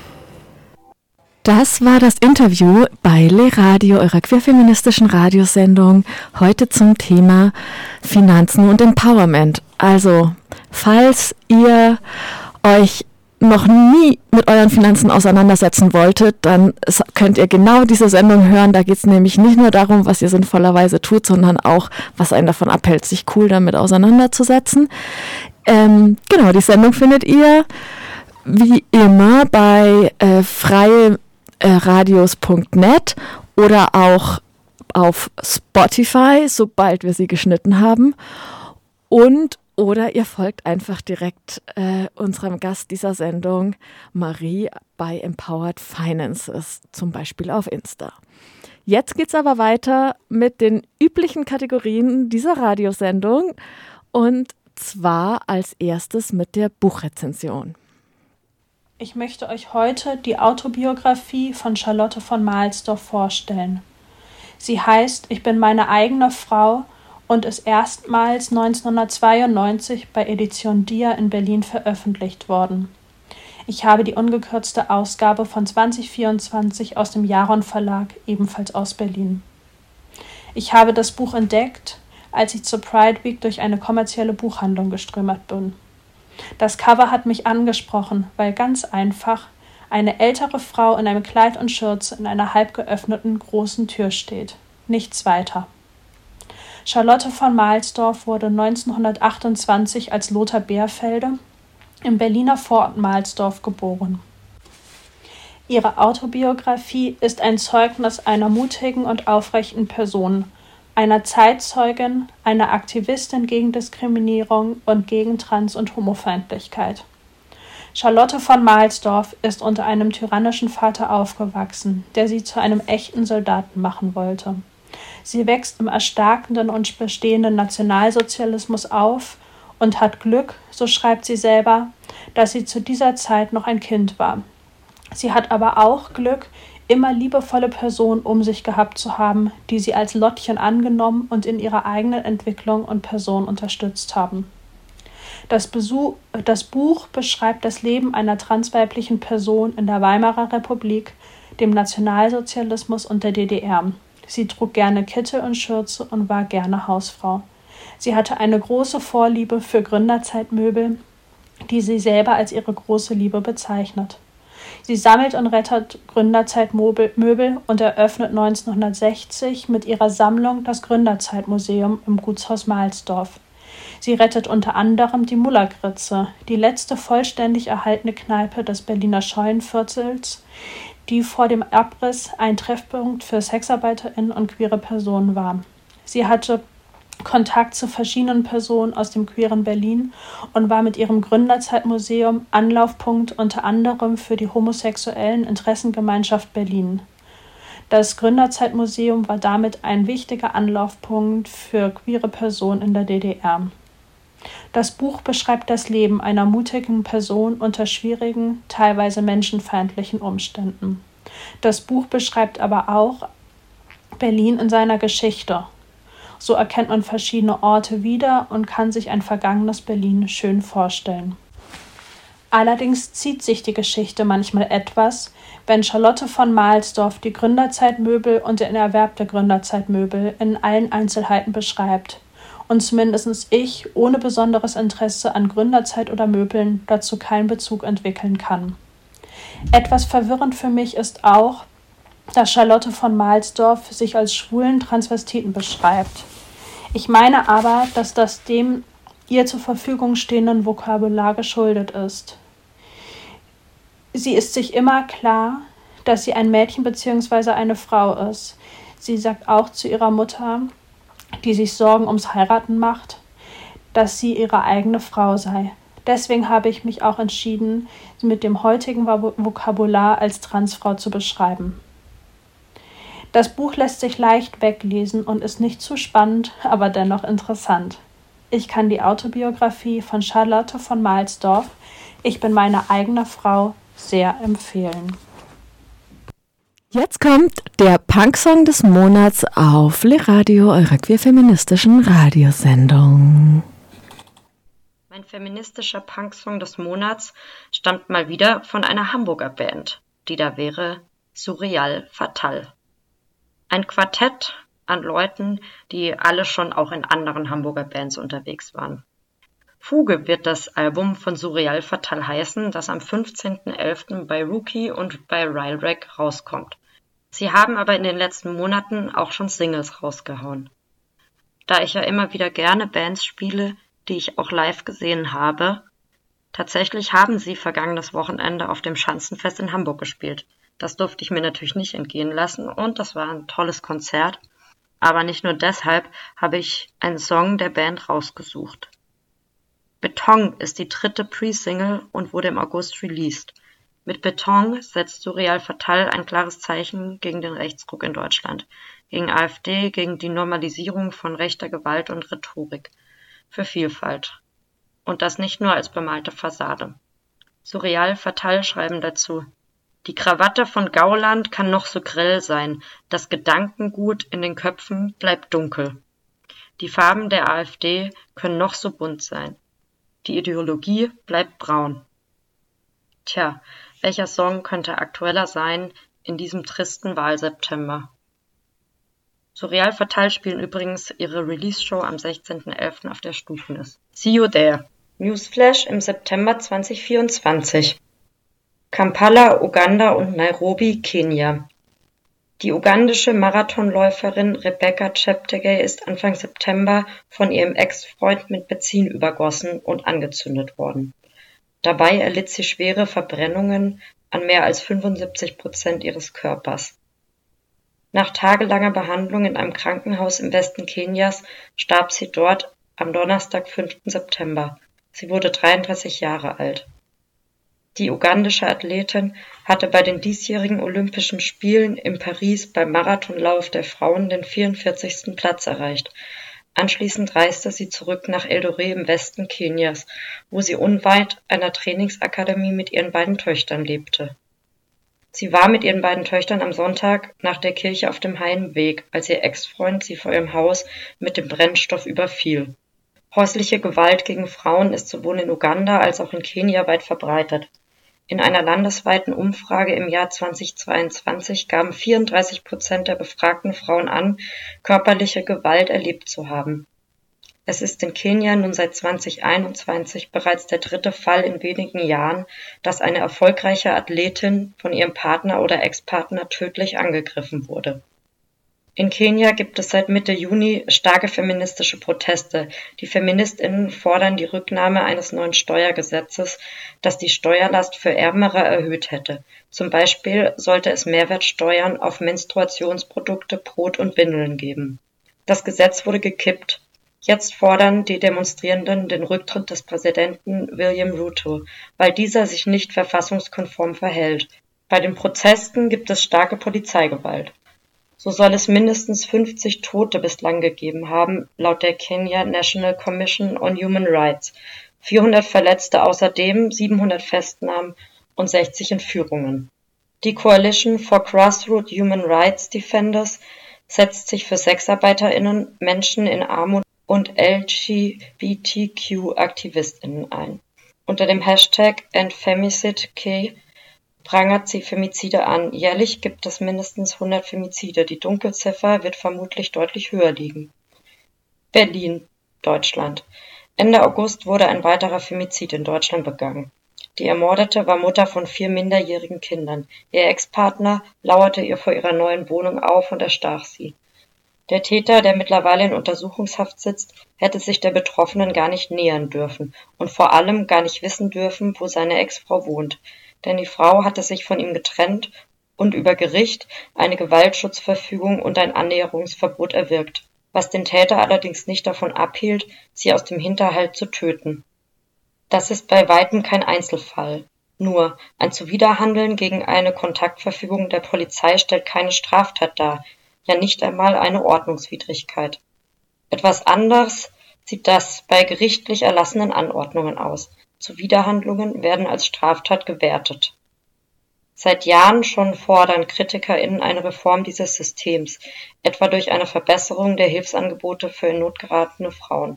Das war das Interview bei Le Radio, eurer queerfeministischen Radiosendung, heute zum Thema Finanzen und Empowerment. Also, falls ihr euch noch nie mit euren Finanzen auseinandersetzen wolltet, dann könnt ihr genau diese Sendung hören. Da geht es nämlich nicht nur darum, was ihr sinnvollerweise tut, sondern auch, was einen davon abhält, sich cool damit auseinanderzusetzen. Die Sendung findet ihr wie immer bei freieradios.net oder auch auf Spotify, sobald wir sie geschnitten haben. Oder ihr folgt einfach direkt unserem Gast dieser Sendung, Marie, bei Empowered Finances, zum Beispiel auf Insta. Jetzt geht's aber weiter mit den üblichen Kategorien dieser Radiosendung und zwar als erstes mit der Buchrezension. Ich möchte euch heute die Autobiografie von Charlotte von Mahlsdorf vorstellen. Sie heißt Ich bin meine eigene Frau und ist erstmals 1992 bei Edition Dia in Berlin veröffentlicht worden. Ich habe die ungekürzte Ausgabe von 2024 aus dem Jaron Verlag, ebenfalls aus Berlin. Ich habe das Buch entdeckt, als ich zur Pride Week durch eine kommerzielle Buchhandlung geströmert bin. Das Cover hat mich angesprochen, weil ganz einfach eine ältere Frau in einem Kleid und Schürze in einer halb geöffneten großen Tür steht. Nichts weiter. Charlotte von Mahlsdorf wurde 1928 als Lothar Beerfelde im Berliner Vorort Mahlsdorf geboren. Ihre Autobiografie ist ein Zeugnis einer mutigen und aufrechten Person, einer Zeitzeugin, einer Aktivistin gegen Diskriminierung und gegen Trans- und Homofeindlichkeit. Charlotte von Mahlsdorf ist unter einem tyrannischen Vater aufgewachsen, der sie zu einem echten Soldaten machen wollte. Sie wächst im erstarkenden und bestehenden Nationalsozialismus auf und hat Glück, so schreibt sie selber, dass sie zu dieser Zeit noch ein Kind war. Sie hat aber auch Glück, immer liebevolle Personen um sich gehabt zu haben, die sie als Lottchen angenommen und in ihrer eigenen Entwicklung und Person unterstützt haben. Das Buch beschreibt das Leben einer transweiblichen Person in der Weimarer Republik, dem Nationalsozialismus und der DDR. Sie trug gerne Kittel und Schürze und war gerne Hausfrau. Sie hatte eine große Vorliebe für Gründerzeitmöbel, die sie selber als ihre große Liebe bezeichnet. Sie sammelt und rettet Gründerzeitmöbel und eröffnet 1960 mit ihrer Sammlung das Gründerzeitmuseum im Gutshaus Mahlsdorf. Sie rettet unter anderem die Mullergritze, die letzte vollständig erhaltene Kneipe des Berliner Scheunenviertels, die vor dem Abriss ein Treffpunkt für SexarbeiterInnen und queere Personen war. Sie hatte Kontakt zu verschiedenen Personen aus dem queeren Berlin und war mit ihrem Gründerzeitmuseum Anlaufpunkt unter anderem für die homosexuellen Interessengemeinschaft Berlin. Das Gründerzeitmuseum war damit ein wichtiger Anlaufpunkt für queere Personen in der DDR. Das Buch beschreibt das Leben einer mutigen Person unter schwierigen, teilweise menschenfeindlichen Umständen. Das Buch beschreibt aber auch Berlin in seiner Geschichte. So erkennt man verschiedene Orte wieder und kann sich ein vergangenes Berlin schön vorstellen. Allerdings zieht sich die Geschichte manchmal etwas, wenn Charlotte von Mahlsdorf die Gründerzeitmöbel und den Erwerb der Gründerzeitmöbel in allen Einzelheiten beschreibt. Und zumindest ich, ohne besonderes Interesse an Gründerzeit oder Möbeln, dazu keinen Bezug entwickeln kann. Etwas verwirrend für mich ist auch, dass Charlotte von Mahlsdorf sich als schwulen Transvestiten beschreibt. Ich meine aber, dass das dem ihr zur Verfügung stehenden Vokabular geschuldet ist. Sie ist sich immer klar, dass sie ein Mädchen bzw. eine Frau ist. Sie sagt auch zu ihrer Mutter, die sich Sorgen ums Heiraten macht, dass sie ihre eigene Frau sei. Deswegen habe ich mich auch entschieden, sie mit dem heutigen Vokabular als Transfrau zu beschreiben. Das Buch lässt sich leicht weglesen und ist nicht zu spannend, aber dennoch interessant. Ich kann die Autobiografie von Charlotte von Mahlsdorf, Ich bin meine eigene Frau, sehr empfehlen. Jetzt kommt der Punksong des Monats auf Le Radio, eurer queerfeministischen Radiosendung. Mein feministischer Punksong des Monats stammt mal wieder von einer Hamburger Band, die da wäre Surreal Fatal. Ein Quartett an Leuten, die alle schon auch in anderen Hamburger Bands unterwegs waren. Fuge wird das Album von Surreal Fatal heißen, das am 15.11. bei Rookie und bei Rylrec rauskommt. Sie haben aber in den letzten Monaten auch schon Singles rausgehauen. Da ich ja immer wieder gerne Bands spiele, die ich auch live gesehen habe, tatsächlich haben sie vergangenes Wochenende auf dem Schanzenfest in Hamburg gespielt. Das durfte ich mir natürlich nicht entgehen lassen und das war ein tolles Konzert. Aber nicht nur deshalb habe ich einen Song der Band rausgesucht. Beton ist die dritte Pre-Single und wurde im August released. Mit Beton setzt Surreal Fatal ein klares Zeichen gegen den Rechtsruck in Deutschland, gegen AfD, gegen die Normalisierung von rechter Gewalt und Rhetorik, für Vielfalt. Und das nicht nur als bemalte Fassade. Surreal Fatal schreiben dazu: Die Krawatte von Gauland kann noch so grell sein, das Gedankengut in den Köpfen bleibt dunkel. Die Farben der AfD können noch so bunt sein. Die Ideologie bleibt braun. Tja, welcher Song könnte aktueller sein in diesem tristen Wahlseptember? Surreal Fatal spielen übrigens ihre Release-Show am 16.11. auf der Stufnis. See you there. Newsflash im September 2024. Kampala, Uganda und Nairobi, Kenia. Die ugandische Marathonläuferin Rebecca Cheptegei ist Anfang September von ihrem Ex-Freund mit Benzin übergossen und angezündet worden. Dabei erlitt sie schwere Verbrennungen an mehr als 75% ihres Körpers. Nach tagelanger Behandlung in einem Krankenhaus im Westen Kenias starb sie dort am Donnerstag, 5. September. Sie wurde 33 Jahre alt. Die ugandische Athletin hatte bei den diesjährigen Olympischen Spielen in Paris beim Marathonlauf der Frauen den 44. Platz erreicht. Anschließend reiste sie zurück nach Eldoret im Westen Kenias, wo sie unweit einer Trainingsakademie mit ihren beiden Töchtern lebte. Sie war mit ihren beiden Töchtern am Sonntag nach der Kirche auf dem Heimweg, als ihr Ex-Freund sie vor ihrem Haus mit dem Brennstoff überfiel. Häusliche Gewalt gegen Frauen ist sowohl in Uganda als auch in Kenia weit verbreitet. In einer landesweiten Umfrage im Jahr 2022 gaben 34% der befragten Frauen an, körperliche Gewalt erlebt zu haben. Es ist in Kenia nun seit 2021 bereits der 3. Fall in wenigen Jahren, dass eine erfolgreiche Athletin von ihrem Partner oder Ex-Partner tödlich angegriffen wurde. In Kenia gibt es seit Mitte Juni starke feministische Proteste. Die FeministInnen fordern die Rücknahme eines neuen Steuergesetzes, das die Steuerlast für Ärmere erhöht hätte. Zum Beispiel sollte es Mehrwertsteuern auf Menstruationsprodukte, Brot und Windeln geben. Das Gesetz wurde gekippt. Jetzt fordern die Demonstrierenden den Rücktritt des Präsidenten William Ruto, weil dieser sich nicht verfassungskonform verhält. Bei den Protesten gibt es starke Polizeigewalt. So soll es mindestens 50 Tote bislang gegeben haben, laut der Kenya National Commission on Human Rights, 400 Verletzte außerdem, 700 Festnahmen und 60 Entführungen. Die Coalition for Grassroots Human Rights Defenders setzt sich für SexarbeiterInnen, Menschen in Armut und LGBTQ-AktivistInnen ein. Unter dem Hashtag #EndFemicide prangert sie Femizide an. Jährlich gibt es mindestens 100 Femizide. Die Dunkelziffer wird vermutlich deutlich höher liegen. Berlin, Deutschland. Ende August wurde ein weiterer Femizid in Deutschland begangen. Die Ermordete war Mutter von 4 minderjährigen Kindern. Ihr Ex-Partner lauerte ihr vor ihrer neuen Wohnung auf und erstach sie. Der Täter, der mittlerweile in Untersuchungshaft sitzt, hätte sich der Betroffenen gar nicht nähern dürfen und vor allem gar nicht wissen dürfen, wo seine Ex-Frau wohnt. Denn die Frau hatte sich von ihm getrennt und über Gericht eine Gewaltschutzverfügung und ein Annäherungsverbot erwirkt, was den Täter allerdings nicht davon abhielt, sie aus dem Hinterhalt zu töten. Das ist bei weitem kein Einzelfall. Nur, ein Zuwiderhandeln gegen eine Kontaktverfügung der Polizei stellt keine Straftat dar, ja nicht einmal eine Ordnungswidrigkeit. Etwas anders sieht das bei gerichtlich erlassenen Anordnungen aus. Zuwiderhandlungen werden als Straftat gewertet. Seit Jahren schon fordern KritikerInnen eine Reform dieses Systems, etwa durch eine Verbesserung der Hilfsangebote für in Not geratene Frauen.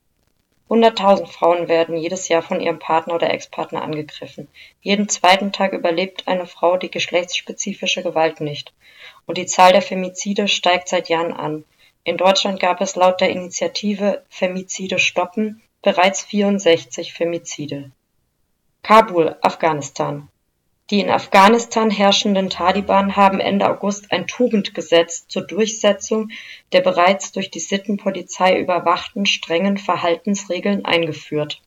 100.000 Frauen werden jedes Jahr von ihrem Partner oder Ex-Partner angegriffen. Jeden zweiten Tag überlebt eine Frau die geschlechtsspezifische Gewalt nicht. Und die Zahl der Femizide steigt seit Jahren an. In Deutschland gab es laut der Initiative Femizide stoppen bereits 64 Femizide. Kabul, Afghanistan. Die in Afghanistan herrschenden Taliban haben Ende August ein Tugendgesetz zur Durchsetzung der bereits durch die Sittenpolizei überwachten strengen Verhaltensregeln eingeführt.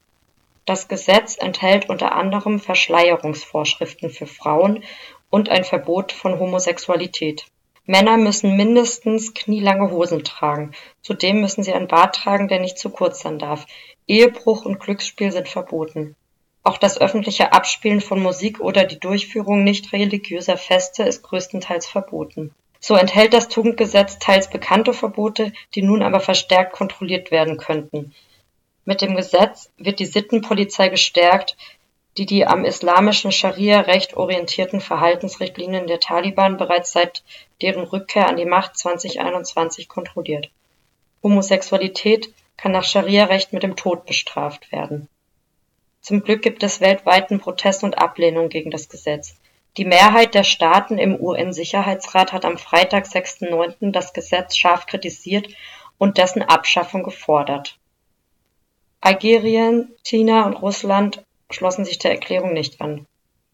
Das Gesetz enthält unter anderem Verschleierungsvorschriften für Frauen und ein Verbot von Homosexualität. Männer müssen mindestens knielange Hosen tragen. Zudem müssen sie einen Bart tragen, der nicht zu kurz sein darf. Ehebruch und Glücksspiel sind verboten. Auch das öffentliche Abspielen von Musik oder die Durchführung nicht religiöser Feste ist größtenteils verboten. So enthält das Tugendgesetz teils bekannte Verbote, die nun aber verstärkt kontrolliert werden könnten. Mit dem Gesetz wird die Sittenpolizei gestärkt, die am islamischen Scharia-Recht orientierten Verhaltensrichtlinien der Taliban bereits seit deren Rückkehr an die Macht 2021 kontrolliert. Homosexualität kann nach Scharia-Recht mit dem Tod bestraft werden. Zum Glück gibt es weltweiten Protest und Ablehnung gegen das Gesetz. Die Mehrheit der Staaten im UN-Sicherheitsrat hat am Freitag, 6.9. das Gesetz scharf kritisiert und dessen Abschaffung gefordert. Algerien, China und Russland schlossen sich der Erklärung nicht an.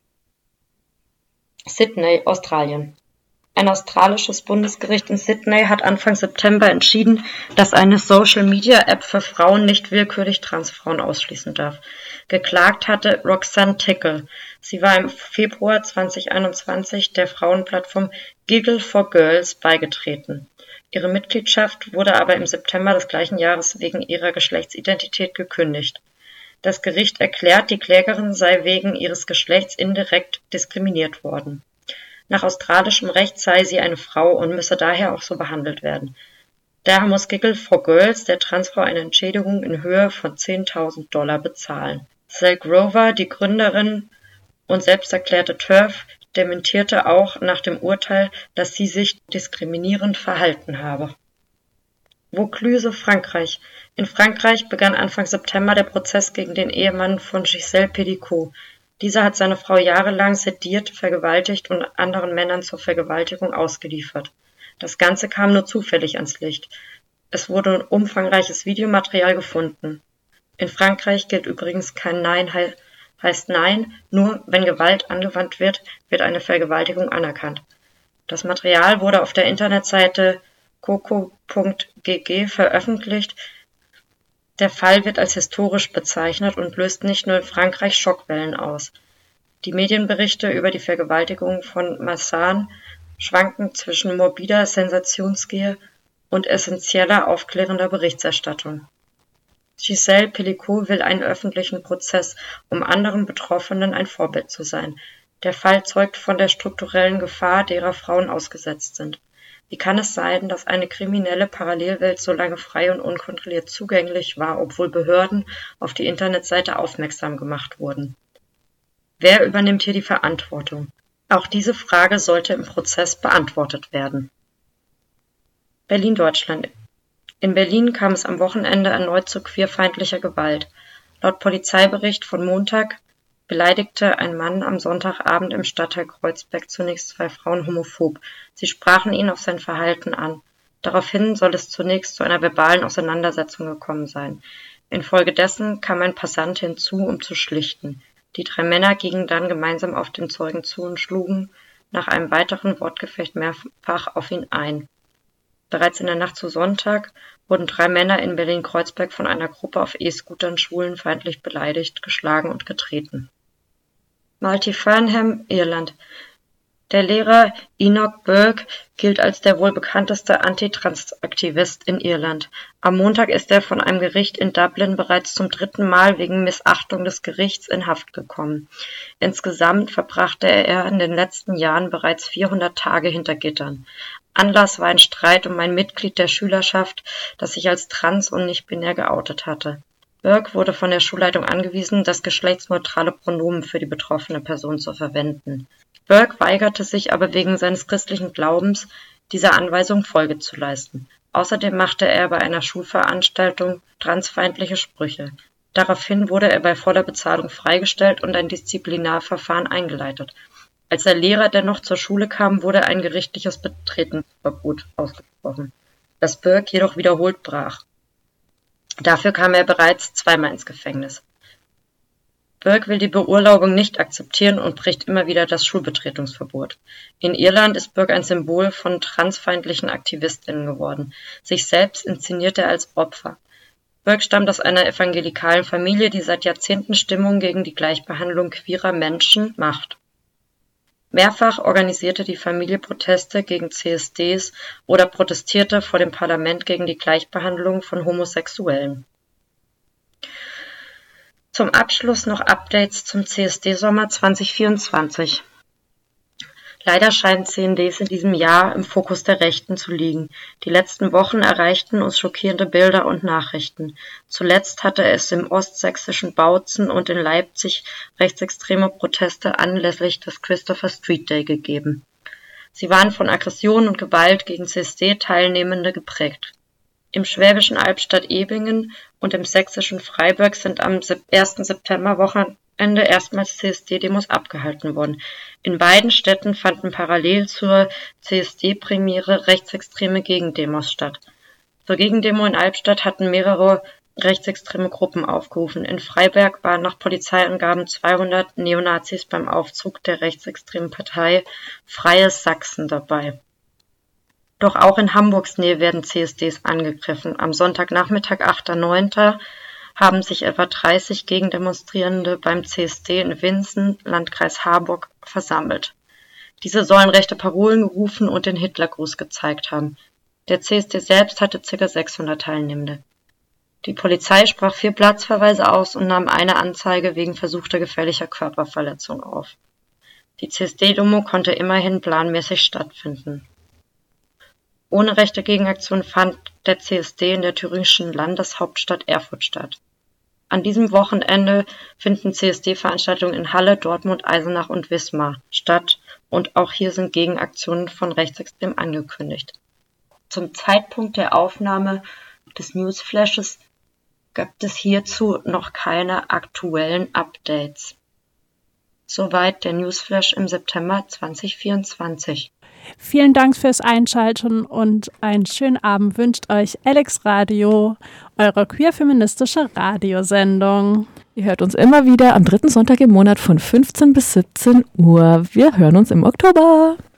Sydney, Australien. Ein australisches Bundesgericht in Sydney hat Anfang September entschieden, dass eine Social-Media-App für Frauen nicht willkürlich Transfrauen ausschließen darf. Geklagt hatte Roxanne Tickle. Sie war im Februar 2021 der Frauenplattform Giggle for Girls beigetreten. Ihre Mitgliedschaft wurde aber im September des gleichen Jahres wegen ihrer Geschlechtsidentität gekündigt. Das Gericht erklärt, die Klägerin sei wegen ihres Geschlechts indirekt diskriminiert worden. Nach australischem Recht sei sie eine Frau und müsse daher auch so behandelt werden. Daher muss Giggle for Girls der Transfrau eine Entschädigung in Höhe von $10.000 bezahlen. Sal Grover, die Gründerin und selbst erklärte TERF, dementierte auch nach dem Urteil, dass sie sich diskriminierend verhalten habe. Vaucluse, Frankreich. In Frankreich begann Anfang September der Prozess gegen den Ehemann von Gisèle Pelicot. Dieser hat seine Frau jahrelang sediert, vergewaltigt und anderen Männern zur Vergewaltigung ausgeliefert. Das Ganze kam nur zufällig ans Licht. Es wurde umfangreiches Videomaterial gefunden. In Frankreich gilt übrigens kein Nein heißt Nein, nur wenn Gewalt angewandt wird, wird eine Vergewaltigung anerkannt. Das Material wurde auf der Internetseite coco.gg veröffentlicht. Der Fall wird als historisch bezeichnet und löst nicht nur in Frankreich Schockwellen aus. Die Medienberichte über die Vergewaltigung von Marssan schwanken zwischen morbider Sensationsgier und essentieller aufklärender Berichterstattung. Gisèle Pelicot will einen öffentlichen Prozess, um anderen Betroffenen ein Vorbild zu sein. Der Fall zeugt von der strukturellen Gefahr, derer Frauen ausgesetzt sind. Wie kann es sein, dass eine kriminelle Parallelwelt so lange frei und unkontrolliert zugänglich war, obwohl Behörden auf die Internetseite aufmerksam gemacht wurden? Wer übernimmt hier die Verantwortung? Auch diese Frage sollte im Prozess beantwortet werden. Berlin, Deutschland. In Berlin kam es am Wochenende erneut zu queerfeindlicher Gewalt. Laut Polizeibericht von Montag beleidigte ein Mann am Sonntagabend im Stadtteil Kreuzberg zunächst 2 Frauen homophob. Sie sprachen ihn auf sein Verhalten an. Daraufhin soll es zunächst zu einer verbalen Auseinandersetzung gekommen sein. Infolgedessen kam ein Passant hinzu, um zu schlichten. Die 3 Männer gingen dann gemeinsam auf den Zeugen zu und schlugen nach einem weiteren Wortgefecht mehrfach auf ihn ein. Bereits in der Nacht zu Sonntag wurden 3 Männer in Berlin-Kreuzberg von einer Gruppe auf E-Scootern schwulenfeindlich beleidigt, geschlagen und getreten. Multyfernham, Irland. Der Lehrer Enoch Burke gilt als der wohl bekannteste Antitrans-Aktivist in Irland. Am Montag ist er von einem Gericht in Dublin bereits zum 3. Mal wegen Missachtung des Gerichts in Haft gekommen. Insgesamt verbrachte er in den letzten Jahren bereits 400 Tage hinter Gittern. Anlass war ein Streit um ein Mitglied der Schülerschaft, das sich als trans und nicht binär geoutet hatte. Burke wurde von der Schulleitung angewiesen, das geschlechtsneutrale Pronomen für die betroffene Person zu verwenden. Burke weigerte sich aber wegen seines christlichen Glaubens, dieser Anweisung Folge zu leisten. Außerdem machte er bei einer Schulveranstaltung transfeindliche Sprüche. Daraufhin wurde er bei voller Bezahlung freigestellt und ein Disziplinarverfahren eingeleitet. Als der Lehrer dennoch zur Schule kam, wurde ein gerichtliches Betretensverbot ausgesprochen, das Burke jedoch wiederholt brach. Dafür kam er bereits 2-mal ins Gefängnis. Burke will die Beurlaubung nicht akzeptieren und bricht immer wieder das Schulbetretungsverbot. In Irland ist Burke ein Symbol von transfeindlichen AktivistInnen geworden. Sich selbst inszeniert er als Opfer. Burke stammt aus einer evangelikalen Familie, die seit Jahrzehnten Stimmung gegen die Gleichbehandlung queerer Menschen macht. Mehrfach organisierte die Familie Proteste gegen CSDs oder protestierte vor dem Parlament gegen die Gleichbehandlung von Homosexuellen. Zum Abschluss noch Updates zum CSD-Sommer 2024. Leider scheinen CNDs in diesem Jahr im Fokus der Rechten zu liegen. Die letzten Wochen erreichten uns schockierende Bilder und Nachrichten. Zuletzt hatte es im ostsächsischen Bautzen und in Leipzig rechtsextreme Proteste anlässlich des Christopher Street Day gegeben. Sie waren von Aggression und Gewalt gegen CSD-Teilnehmende geprägt. Im schwäbischen Albstadt-Ebingen und im sächsischen Freiburg sind am 1. Septemberwochenende erstmals CSD-Demos abgehalten worden. In beiden Städten fanden parallel zur CSD-Premiere rechtsextreme Gegendemos statt. Zur Gegendemo in Albstadt hatten mehrere rechtsextreme Gruppen aufgerufen. In Freiberg waren nach Polizeiangaben 200 Neonazis beim Aufzug der rechtsextremen Partei Freies Sachsen dabei. Doch auch in Hamburgs Nähe werden CSDs angegriffen. Am Sonntagnachmittag, 8.9., haben sich etwa 30 Gegendemonstrierende beim CSD in Winsen, Landkreis Harburg, versammelt. Diese sollen rechte Parolen gerufen und den Hitlergruß gezeigt haben. Der CSD selbst hatte ca. 600 Teilnehmende. Die Polizei sprach 4 Platzverweise aus und nahm eine Anzeige wegen versuchter gefährlicher Körperverletzung auf. Die CSD-Demo konnte immerhin planmäßig stattfinden. Ohne rechte Gegenaktion fand der CSD in der thüringischen Landeshauptstadt Erfurt statt. An diesem Wochenende finden CSD-Veranstaltungen in Halle, Dortmund, Eisenach und Wismar statt und auch hier sind Gegenaktionen von Rechtsextremen angekündigt. Zum Zeitpunkt der Aufnahme des Newsflashes gibt es hierzu noch keine aktuellen Updates. Soweit der Newsflash im September 2024. Vielen Dank fürs Einschalten und einen schönen Abend wünscht euch Alex Radio, eure queer-feministische Radiosendung. Ihr hört uns immer wieder am 3. Sonntag im Monat von 15 bis 17 Uhr. Wir hören uns im Oktober.